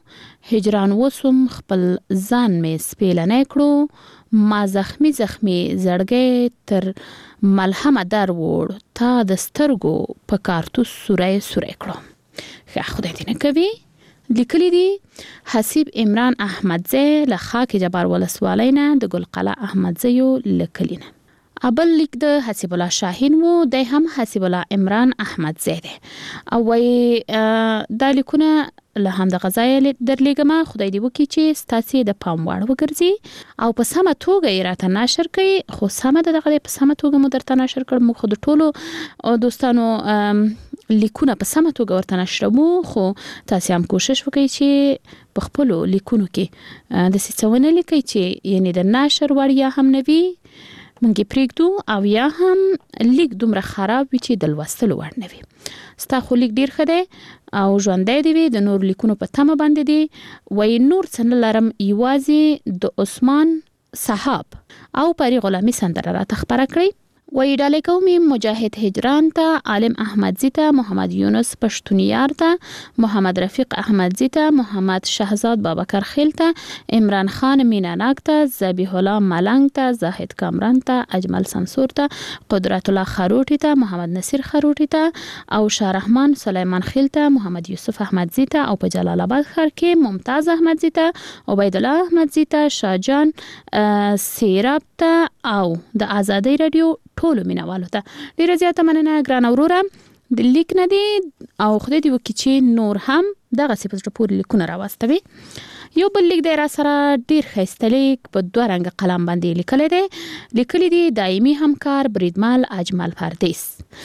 هجران وسوم خپل ځان مې سپېلنی کړو ما زخمی زخمی زړګی تر ملهمه در وړ تا د سترګو په کارتوس سوری سوری کړو. ښه خدای دې نه کوي. لیکلی دی حسیب عمران احمدزی له خاک جبار ولسوالۍ نه د ګلقلعه احمدزیو لیکلی نه. ابل لیک د حسیب الله شاهین وو د هم حسیب الله عمران احمدزی دی او وای د لیکونه له هم د غزای درلېګما خدای دی وکي چې ستاسو د پام وړ وګرځي او په سمه توګه یې راته نشر کړي. خو سمه دغه په سمه توګه مو درته نشر کړم. مو خو د ټولو دوستانو لیکونه په سمه توګه ورته نشرمو خو تاسو هم کوشش وکړئ چې په خپل لیکونو کې د سیڅونه لیکئ چې یعنی د نشر وړیا هم نوي منګي پریږدو او یا هم لیک دومره خراب وي چې د لوستلو وړ نه وي. ستا خو لیک ډیر ښه دی او ژوندی دی وي د نور لیکونو په تمه باندې دی. وای نور څه نه لرم یوازې د عثمان صاحب او پری غلامي سندره راته خپره کړئ. وای ډالۍ کوم مجاهد هجران ته، عالم احمدزی ته، محمد یونس پښتونیار ته، محمد رفیق احمدزی ته، محمد شهزاد بابکر خیل ته، عمران خان میناناک ته، ذبیح الله ملنګ ته، زاهد کامران ته، اجمل سمسور ته، قدرت الله خروټی ته، محمد نصیر خروټی ته او شاه رحمان سلیمان خیل ته، محمد یوسف احمدزی ته او په جلال آباد ښار کې ممتاز احمدزی ته، عبید الله احمدزی ته، شاهجان سیراب ته او د آزادۍ رادیو ټولو مینوالو ته ډیره زیاته مننه ګرانه وروره. د لیک نه دی او خدای دی وکړي چې نور هم دغه صفت پورې لیکونه راواستوي. یو بل لیک دی را سره ډیر ښایسته لیک په دوه رنګه قلم باندې لیکلی دی. لیکلی دی دایمي همکار بریدمل اجمل پردیس.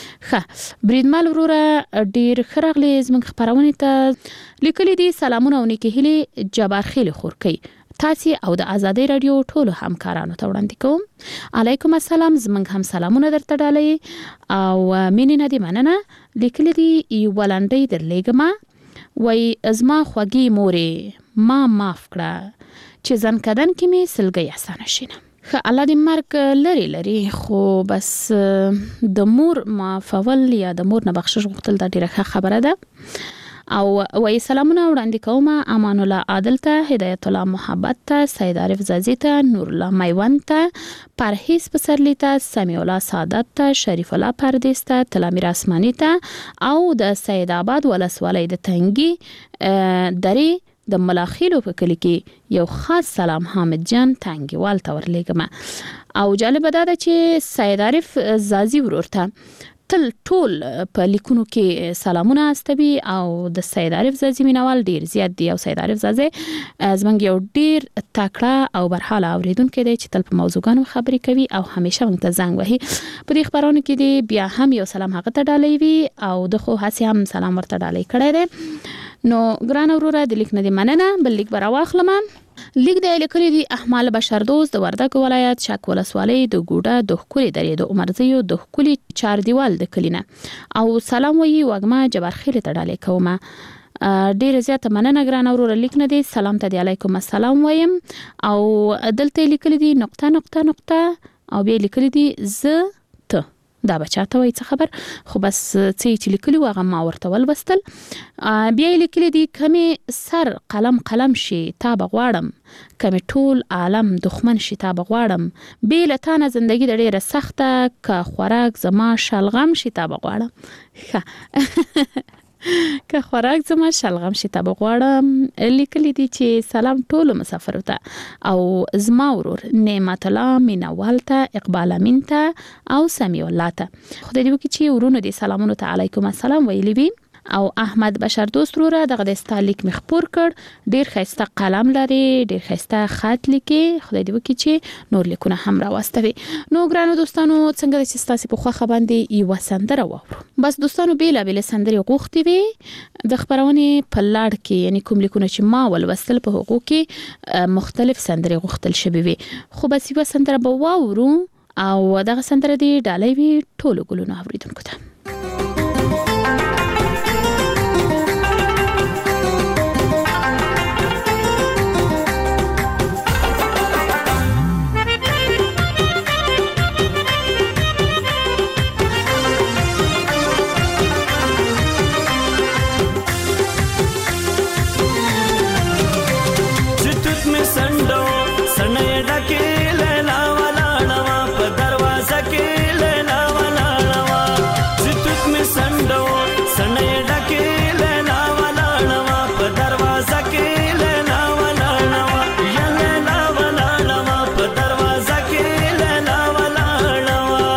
ښه بریدمل وروره ډیر ښه راغلی زموږ خپرونې ته. لیکلی دی سلامونه او نیکې هیلې جبار خیل خورکۍ تاسو او د آزادۍ رادیو ټولو همکارانو ته وړاندې کوم. علیکم السلام. زمونږ هم سلامونه درته ډالۍ او مینې نه دی مننه. لیکلی دی یو ولنډۍ درلېږم. وای زما خوږې مورې ما معاف کړه چې ځان کدن کې مې سلګۍ اسانه شینه. ښه الله دې مرګ لري لري خو بس د مور معافول یا د مور نه بخښش غوښتل دا ډیره ښه خبره ده. او وای سلامونه وړاندې کوم امان الله عادل ته، هدایت الله محبت ته، سید عارف زازی ته، نور الله میوند ته، پرهیز پسرلی ته، سمیع الله سعادت ته، شریف الله پردیس ته، تلامیر اسمانی ته او د سید آباد ولسوالۍ د تنګي درې د ملاخیلو په کلی کې یو خاص سلام حامد جان تنګیوال ته ورلېږم. او جالب دا ده چې سید عارف زازی ورور ته تل ټول په لیکونو کې سلامونه استوي او د سید عارف زازی مینوال ډیر زیات دی. او سید عارف زازی زمونږ یو ډیر تکړه او برحاله اوریدونکی دی چې تل په موضوعګانو خبرې کوي او همیشه موږ ته زنګ وهي. په دې خبرونو کې دی بیا هم یو سلام هغه ته ډالۍ وي او د خو هڅې هم سلام ورته ډالۍ کړی دی. نو ګران وروره د لیک نه دی مننه. بل لیک به راواخلم. لیک د لیکلي دی احمال بشردوست د وردګ ولایت شک ولسوالۍ د ګوډه د ښکلي درې د عمرزیو د ښکلي چاردیوال د کلي نه او سلام وایي وږمه جبار خیل ته ډالۍ کومه. ډیره زیاته مننه ګرانه وروره. لیک نه دی سلام ته دی علیکم السلام وایم او دلته لیکلي دی نقطه نقطه نقطه او بیا لیکلي دی ز ته دا بچاته وای څه خبر خو بس څه چې لیکلي و هغه ما ورته ولوستل. بیا لیکلي دی کمې سر قلم قلم شي تا بغواړم، کمې ټول عالم دښمن شي تا بغواړم، بې له تا نه زندګي د ډېره سخته که خوراک زما شلغم شي تا بغواړم. ښه که خوراک زما شلغم شي تا بغواړم. لیکلي دی چې سلام ټولو مسافرو ته او زما ورور نعمت الله مینوال ته، اقبال امین ته او سمیع الله ته. خدای دې وکړي چې ورونو دې سلامونو ته علیکم السلام ویلي وي. او احمد بشردوست وروره دغه د ستا لیک مې خپور کړ. ډیر ښایسته قلم لري، ډیر ښایسته خط لیکي. خدای دې وکړي چې نور لیکونه هم راواستوي. نو ګرانو دوستانو څنګه ده چې ستاسې په خوښه باندې یوه سندره واورو. بس دوستانو بېلابېلې سندرې غوښتې وي د خپرونې په لاړ کې، یعنی کوم لیکونه چې ما ولوستل په هغو کې مختلف سندرې غوښتل شوي وي. خو بس یوه سندره به واورو او دغه سندره دې ډالۍ وي ټولو ګلونو اوریدونکو ته. ډکه لیلا ولاړه په دروازه کې لیلا ولاړه زتوت می سندو سنې ډکه لیلا ولاړه په دروازه کې لیلا ولاړه یا لیلا ولاړه په دروازه کې لیلا ولاړه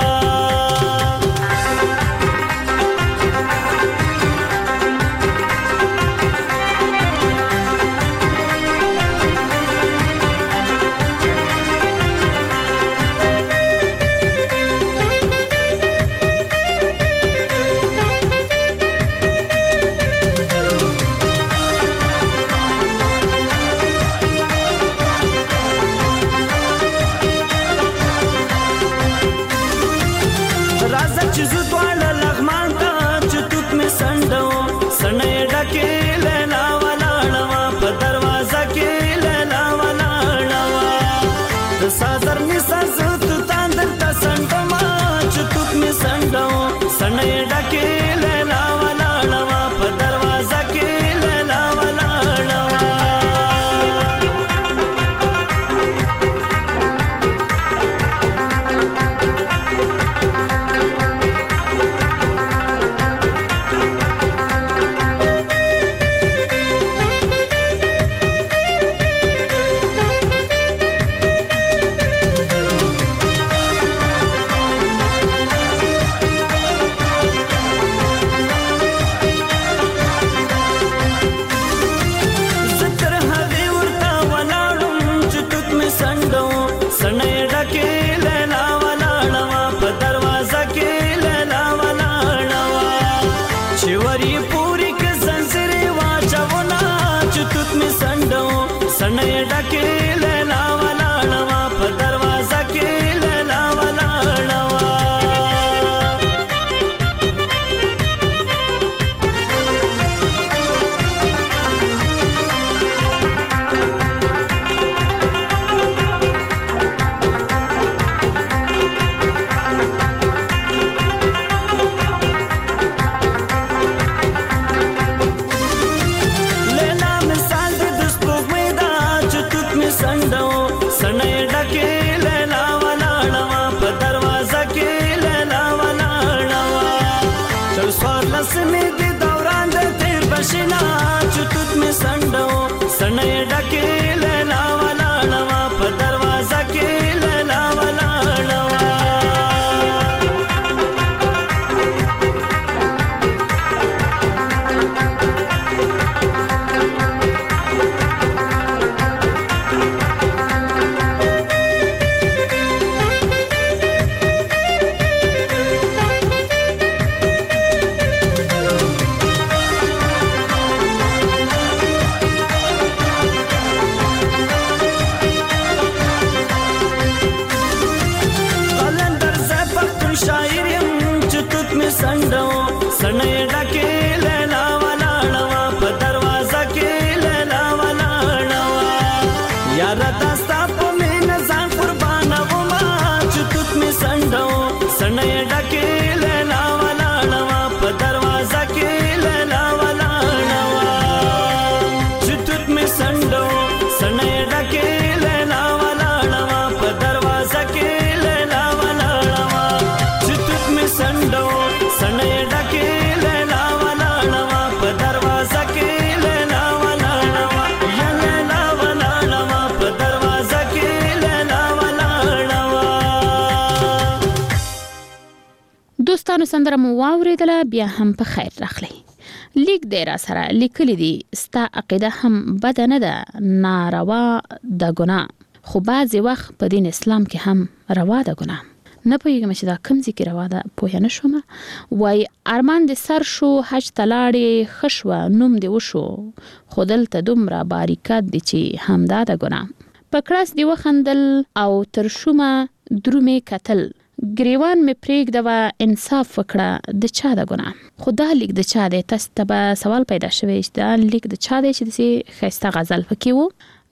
دوستانو سندره مو واوریدله بیا هم په خیر راغلی. لیک دی را سره لیکلی دی ستا عقیده هم بد نه ده ناروا د ګناه خو بعضې وخت په دین اسلام کې هم روا ده ګناه. نه پوهېږم چې دا کوم ځای کې روا ده پوهه نه شومه. وایي ارمان دې سر شو حج ته لاړې ښه شوه نوم دې وشو خو دلته دومره باریکات دی چې همدا ده ګناه. په کړس دې وخندل او تر شومه درومې کتل ګریوان مې پرېږده وه انصاف وکړه د چا د ګناه. خو دا لیک د چا دی؟ تاسو ته به سوال پیدا شوی چې دا لیک د چا دی چې داسې ښایسته غزل پکې و.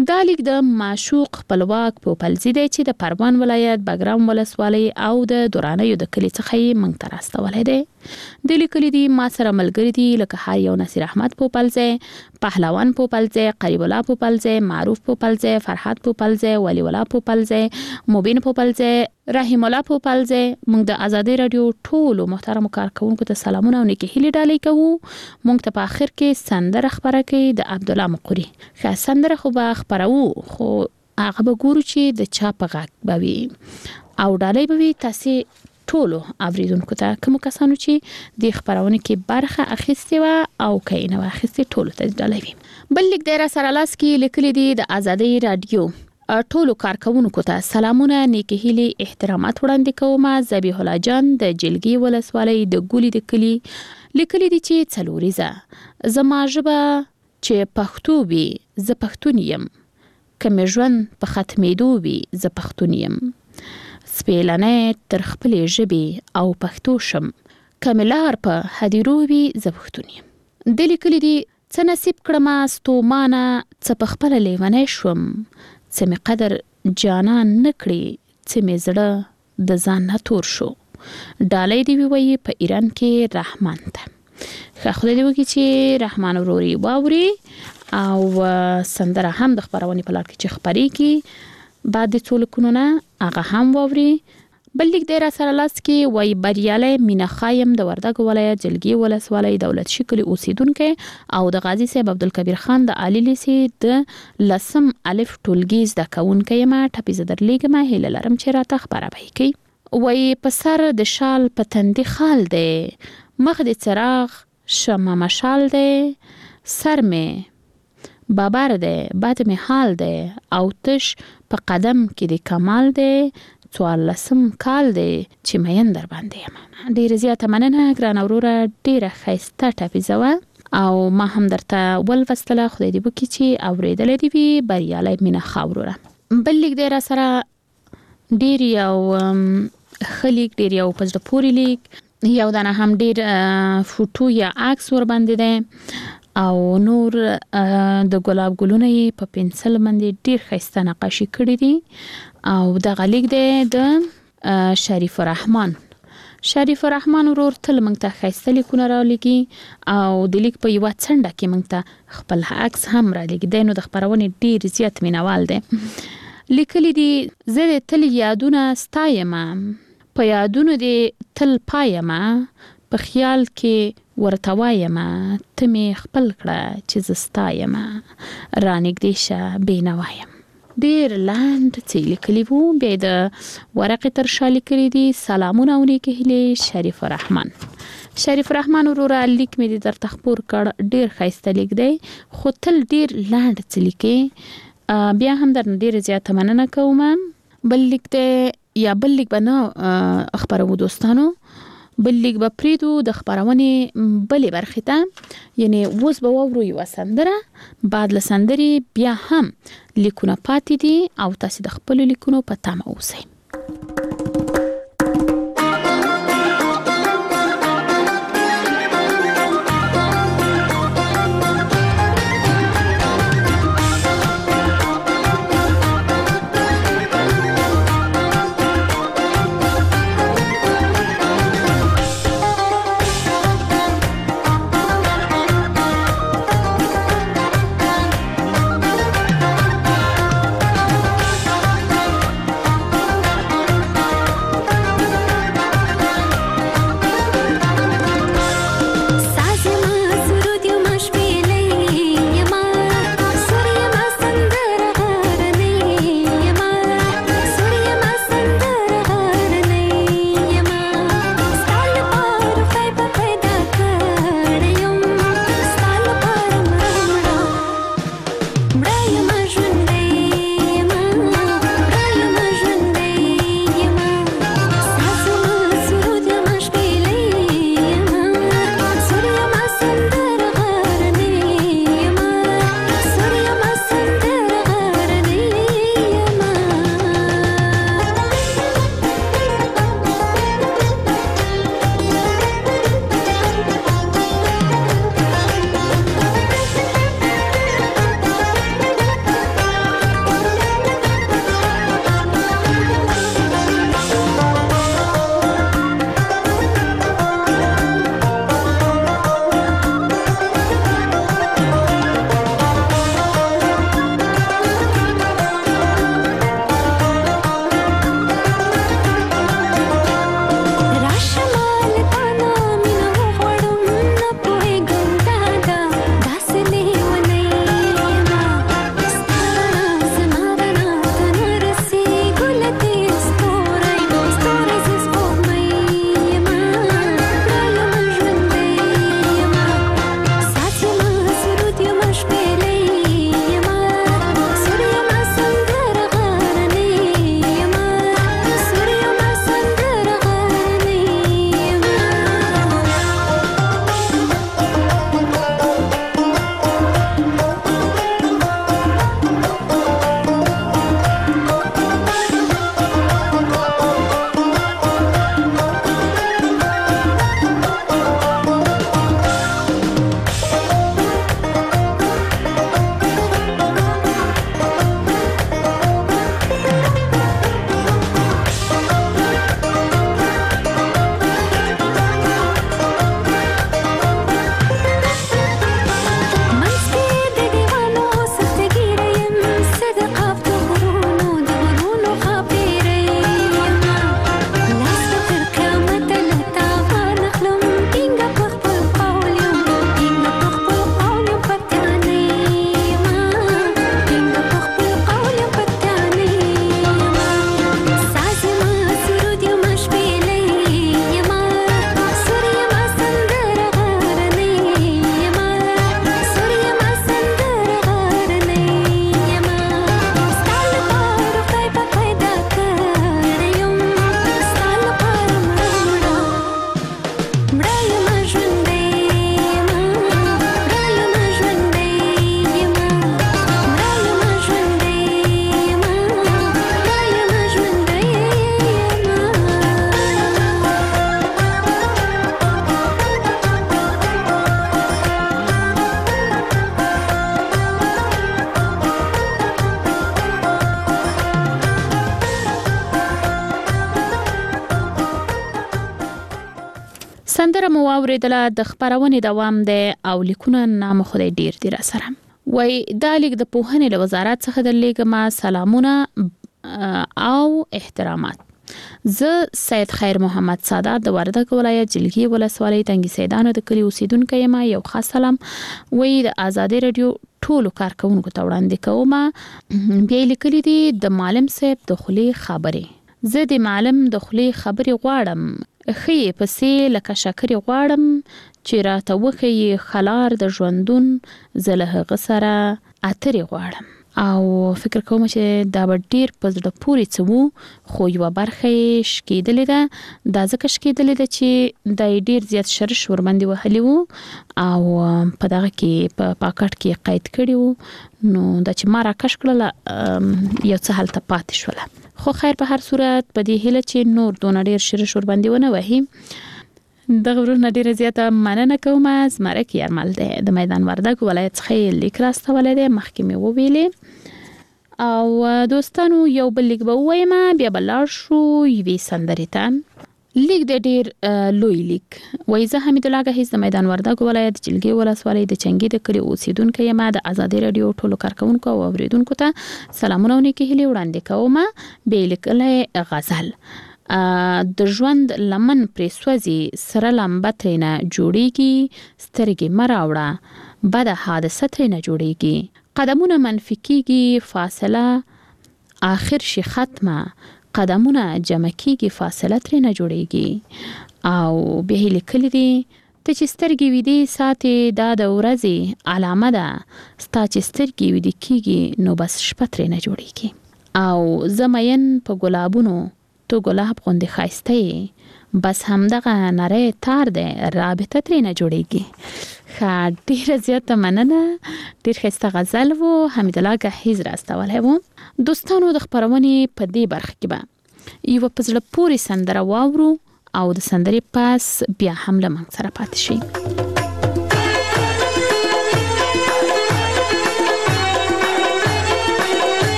دا لیک د معشوق خپلواک پوپلزی دی چې د پروان ولایت بګرام ولسوالۍ او د دورانیو د کلی څخه یې موږ ته راستولی دی. د لیکلي دي ما سره ملګري دي لکه هر یو نصیر احمد پوپلزی، پهلوان پوپلزی، قریب الله پوپلزی، معروف پوپلزی، فرحات پوپلزی، ولی الله پوپلزی، مبین پوپلزی، رحیم الله پوپلزی. موږ د ازادي رادیو ټولو محترمو کارکونکو ته سلامونه او نیکې هیلې ډالۍ کوو. موږ ته په اخر کې سندره خبره کوي د عبدالله مقوري. ښه سندره خو به خبرو خو هغه به ګورو چې د چا په غږ به وي او ډالۍ به وي تاسې ټولو اوریدونکو ته، کومو کسانو چې د خبرونه کې برخه اخیستې وه او که یې نه وه اخیستې ټولو ته ډالۍ وي. بل لیک دی راسره لاس کې لیکلي دي د ازادۍ رادیو ټولو کارکونکو ته سلامونه، نیکې هیلې، احترامات وړاندې کوم. ذبیح الله جان د جلګي ولسوالۍ د ګولي د کلي لیکلي دي چې څلوریزه زما ژبه چې پښتو وي زه پښتون یم، که مې ژوند په ختمېدو وي زه پښتون یم، سپېلنی تر خپلې ژبې او پښتو شم، که مې لار په هدیرو وي زه پښتون یم. د لیکلي دي څه نصیب کړمه ستومانه، څه په خپله لیونی شوم، څه مې قدر جانان نه کړي، څه مې زړه د ځان نه تور شو. ډالۍ دې ووایي په ایران کې رحمان ته. ښه خدای دې وکړي چې رحمان وروري واوري او سندره هم د خبرونې په لار کې چې خپرېږي بعد د څو لیکونو نه هغه هم واوري. بل لیک دی راسره لاس کې وایي بریالی مینه خایم د وردګو ولایت جلګي ولسوالۍ دولت شي کلي اوسیدونکی او د غازي صاحب عبدالکبیر خان د عالی لیسې د لسم الف ټولګي زده کوونکی یم. ټپې زه درلیږم، هیله لرم چې راته خبره به یې کوي. وایي په سر د شال په تندي خال دی، مخ د څراغ شمه مشال دی، سر مې بابر دی، بد مې حال دی او تش په قدم کې د کمال دی، څوارلسم کال دی چې مین در باندې یم. ډېره زیاته مننه ګرانه وروره، ډېره ښایسته ټپیزه وه او ما هم درته ولوستله. خدای دې وکړي چې اورېدلی دې وي. بریالی مینه ښه وروره. بل لیک دی راسره ډېر یو ښه لیک، ډېر یو په زړه پورې لیک، یو دانه هم ډېر فوټو یا عکس ور باندې دی او نور د ګلاب ګلونه یې په پنسل باندې ډېر ښایسته نقاشي کړي دي. او دغه لیک دی د شریف الرحمن. شریف الرحمن ورور تل موږ ته ښایسته لیکونه رالیږي او د لیک په یوه څنډه کې موږ ته خپل عکس هم رالیږي. دی نو د خپرونې ډېر زیات مینوال دی. لیکلي دي زه د تل یادونه ستایم، په یادونو دې تل پایم، په خیال کې ورته وایم، ته مې خپل کړه چې زه ستایم، رانږدې شه بېنوایم. ډېر لنډ څه لیکلي وو. بیا د ورقې تر شا لیکلي دي سلامونه او نیکې هیلې شریف الرحمن. شریف الرحمن وروره لیک مې دې درته خپور کړ، ډېر ښایسته لیک دی خو تل ډېر لنډ څه لیکې. بیا هم درنه ډېره زیاته مننه کوم. بل لیک دی یا بل لیک به نه خپروو دوستانو، بل لیک به پریدو د خپرونې بلې برخې ته، یعنی اوس به واورو یوه سندره، بعد له سندرې بیا هم لیکونه پاتې دي او تاسې د خپلو لیکونو په تمه اوسئ. سندره مو اوریدله د خبرونې دوام دی او لیکونه نام خدای ډیر دی را سره وای دا لیک د پوهنې له وزارت څخه د لیکما سلامونه او احترامات. زه سید خیر محمد سادات د وردګ ولایت جلگی ولسوالۍ تنګي سیدانو د کلی اوسیدونکو یم. یو خاص سلام وای د آزادي رادیو ټولو کارکونکو ته وړاندې کوم. بیا لیکلي دي د معلم صاحب د خلی خبرې. زه د معلم د خلی خبرې غواړم خې پسې لکه شکر غواړم چې راته وخی خلار د ژوندون زله غسره اترې غواړم. او فکر کوم چې دا ډیر په زړه پورې څه وو خو یو برخه شکېدلې ده دا ځکه شکېدلې ده چې د ډیر زیات شرش ورباندې وهلی وو او په دغه کې په پاکټ کې قید کړی وو نو دا چې ما راکش کړله یو څه هلته پاتې شوله. خو خیر په هر صورت په دې هیله چې نور دونه ډیر شرش ورباندې ونه وهي. دغه ورونه ډیره زیاته مننه کوم. زمرک یارمل ده د میدان وردګ ولایت څخه لیک راستولی دی مخکې مې وویلې او دوستانو یو بل لیک به ووایم بیا به لاړ شو یوې سندرې ته. لیک د ډیر لوی لیک وایي زه حمید الله ګهیز د میدان وردګ ولایت جلگی ولسوالۍ د چنګي د کلي اوسیدونکی یم. د آزادي رادیو ټولو کارکونکو او اوریدونکو ته سلامونه او نیکې هیلې وړاندې کوم. بې لیکلی غزل د ژوند لمن پرې سوځي سره لمبه ترېنه جوړیږي سترګې مه راوړه بده حادثه ترېنه جوړیږي قدمونه منفي کیږي فاصله آخر شي ختمه قدمونه جمع کیږي فاصله ترېنه جوړیږي. او بیا یې لیکلي دي ته چې سترګې ویدې ساتې دا د ورځې علامه ده ستا چې سترګې ویدې کیږي نو بس شپه ترېنه جوړیږي. او زه مین په ګلابونو تو ګلاب غوندې ښایسته یې بس همدغه نری تار دی رابطه ترېنه جوړیږي. ښه ډیره زیاته مننه. ډیر ښایسته غزل و حمید الله ګهیز راستولی و. دوستانو د خپرونې په دې برخه کې به یوه په زړه پورې سندره واورو او د سندرې پاس بیا هم له موږ سره پاتې شي.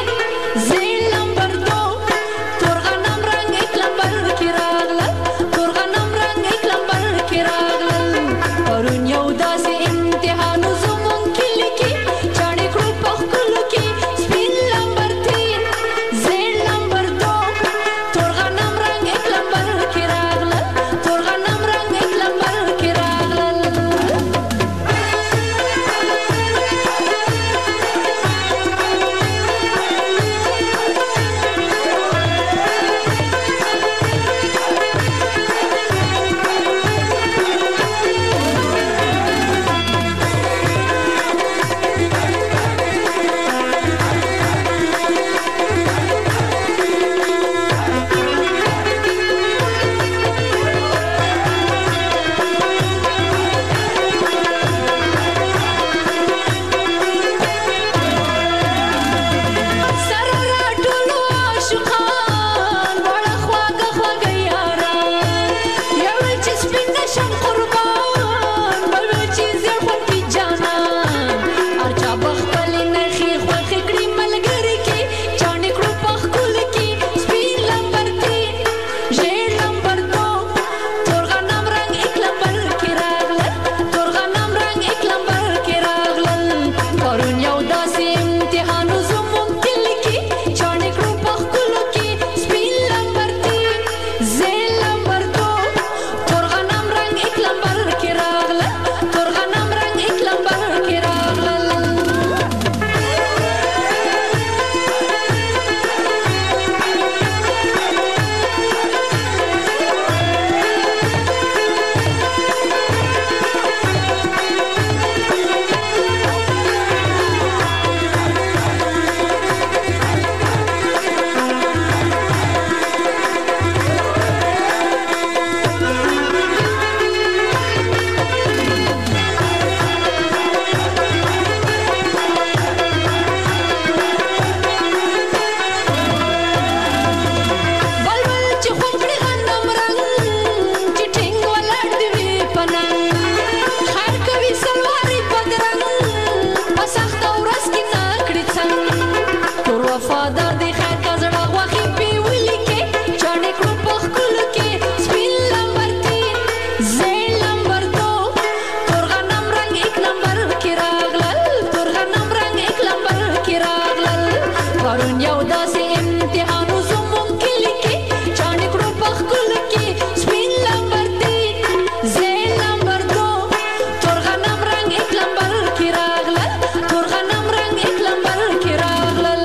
Por وفادار دی خیر کا زړه غوښي پیولي کې چاڼې کړو په ښکلو کې سپین لمبر تین زیړ لمبر دو تور غنم رنګ ایک نمبر کې راغلل تور غنم رنګ ایک نمبر کې راغلل پرون یو داسې امتحان و زموږ کلي کې چاڼې کړو په ښکلو کې سپین لمبر تین زیړ لمبر دو تور غنم رنګ ایک نمبر کې راغلل تور غنم رنګ ایک نمبر کې راغلل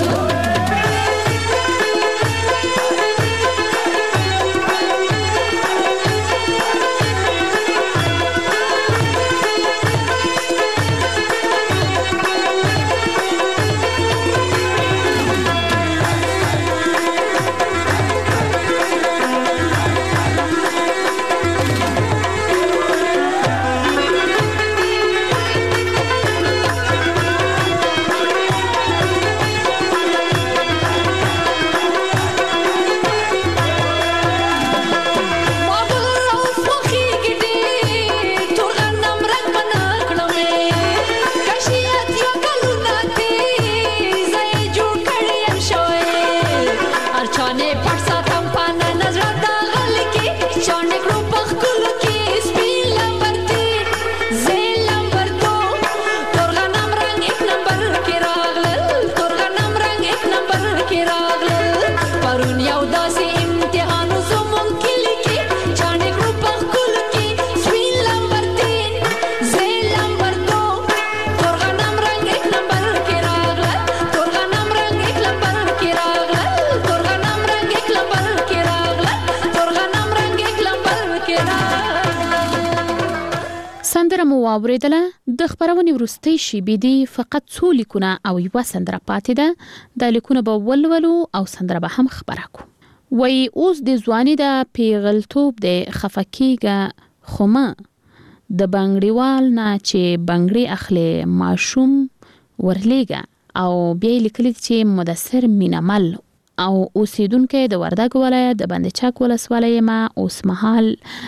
سندره مو واوریدله د خبرونې وروستۍ شیبې دي فقط څو لیکونه او یوه سندره پاتې ده د لیکونه به ولولو او سندره به هم خبره کو وای اوس د ځواني د پیغلتوب د خفکیګه خومه د بنګړیوال نه چې بنګړی اخلي ماشوم ورلیګه او بیا لیکلي چې مدثر مینمل او اوسیدونکو د وردګ ولایت د بندچک ولسوالۍ ما اوس مهال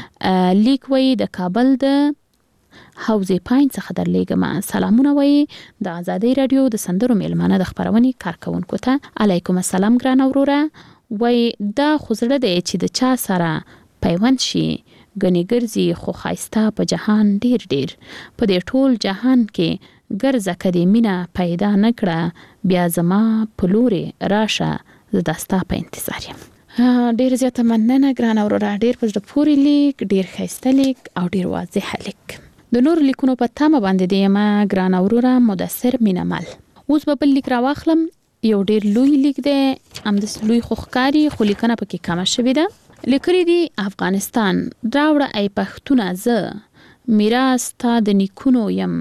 لیک وای د کابل د حوزه پاین څخه درلېږم سلامونه وای د آزادۍ رادیو د سندرو میلمانه د خبرونې کارکونکو ته علیکم السلام ګران اوروره وای دا خوزړه دی چې د چا سره پیوند شي غني ګرځي خو خایسته په جهان ډیر ډیر په دې ټول جهان کې ګرځه کدي مینا پیدا نکړه بیا زما پلوري راشه د داستا په انتظار یم ډیر زیاته مننه ګران اوروره ډیر په پوری لیک ډیر خایسته لیک او ډیر واضح لیک د نور لیکونو په تامه باندې دی ما ګران اوروره مدثر مینمل اوس په بل لیک راوخلم یو ډیر لوی لیک دی ام د لوی خوخکاری خو لیکنه پکې کم شوې ده لیکلي دی افغانستان راوړه ای پښتونه ز میراث تا د نیکونو یم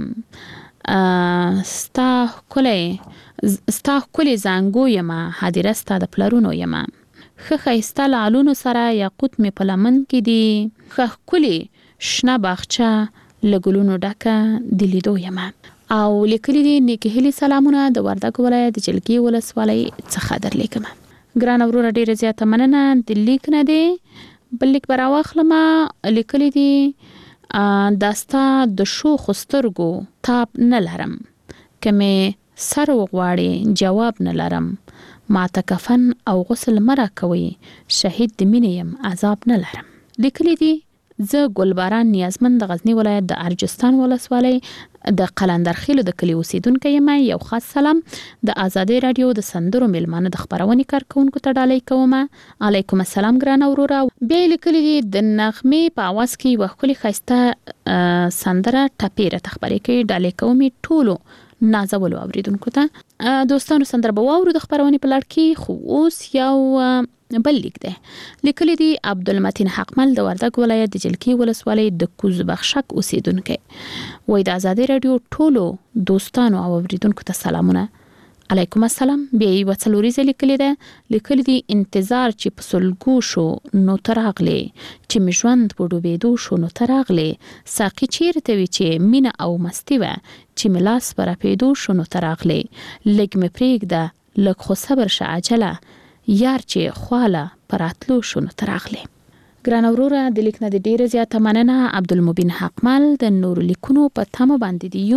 ستا کله ستا کله زنګو یم حاضر ستا د پلرونو یم خخه استلالونو سره یاقوت می پلمن کې دی خخ کله شنه باغچه لګلونو ډکه دلیدو یم او لیکلي دی نیکهلی سلامونه د وردګ ولایت د جلګي ولسوالۍ څخه درلیکم ګران اوروره ډیره زیاته مننه د لیک نه دی بل لیک براوخلمه لیکلي دی داستا د شو خسترګو تاب نه لرم کمه سر وغواړي جواب نه لرم ما تکفن او غسل مرا کوي شهید د مینیم عذاب نه لرم لیکلي دی زه ګلباران نیازمند د غزنی ولایت د ارجستان ولسوالۍ د قلندرخیلو د کلی اوسیدونکو یم یو خاص سلام د آزادۍ رادیو د سندرو میلمانه د خبرونې کارکونکو ته ډالۍ کوم علیکم السلام ګران اوروره بیا لیکلي دي د نغمې په आवाज کې وښکلي خسته سندره ټپیره تخبرې کې ډالۍ کوم ټولو نازول اوریدونکو ته دوستانو سندره به واورو د خبرونې په لړ کې خو اوس یو بل لیک ده لیکلي دي عبدالمتین حقمل د وردګ ولایت د جلکی ولسوالۍ د کوزبخشک اوسیدونکو وای د آزادۍ رادیو ټولو دوستانو او اوریدونکو ته سلامونه علیکم السلام بیا یو څلوري ځل لیکلي ده لیکلي دي انتظار چې په سلګو شو نو تراغلي چې مژوند په ډوبېدو شو نو تراغلي ساقي چیرته وی چې مینا او مستی و چې ملاس پر پیدو شو نو تراغلي لګ مې پرېږده لګ خو صبر شه عجله یار چې خواله پراتلو شنو تراغلی ګران اوروره د لیک نه د ډیره زیاته مننه عبدالمبین حقمل د نور لیکونو په تمه باندې دی یو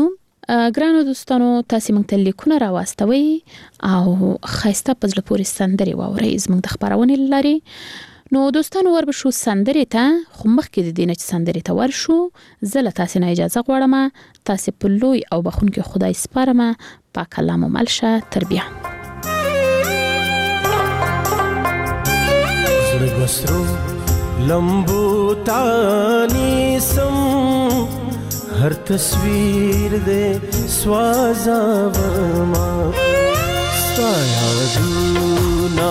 ګرانو دوستانو تاسو موږ ته لیکونه راواستوي او خاصه پزله پوری سندري واوري زموږ د خبرونه لري. نو دوستانو وربشو سندري ته خو مخکې د دینه سندري ته ورشو زله تاسو نه اجازه غواړم تاسو په لوی او بخونکو خدای سپارم پاک الله مو ملشه تربیه. زړه بسرو لمبو تانی سم हर तस्वीर दे स्वाज़ावमा साया दूना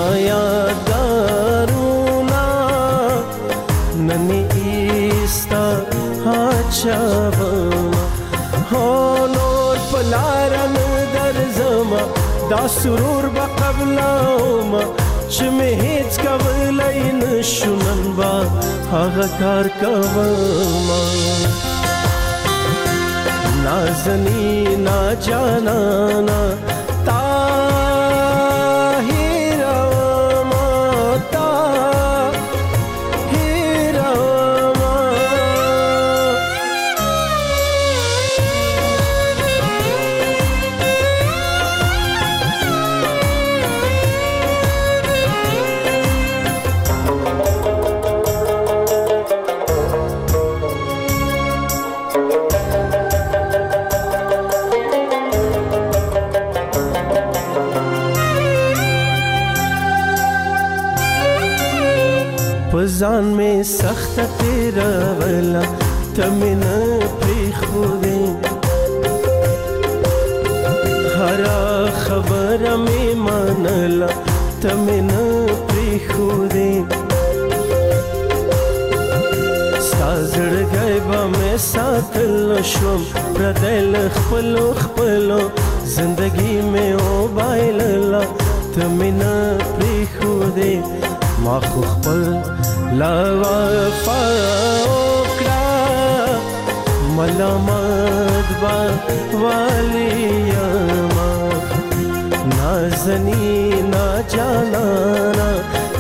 यादारूना ननी ईस्ता हाचावमा हो नोर पलारन दरजमा दा सुरूर बक़बलावमा चमे हिच कवलाइन शुननबा हागा कार कवमा नाज़नी ना जाना ना ताहिरा माता हिरा पजान में सख्त तेरा वाला तमिन प्रीखुदे हरा खबर में मानला तमिन प्रीखुदे साजड़ गए बा में सातल शोम प्रदल खपलो खपलो जिंदगी में ओ बाइलला तमिन प्रीखुदे ما خو خپل لا وفا وکړه ملامت با والیا ما نازنی نا جانا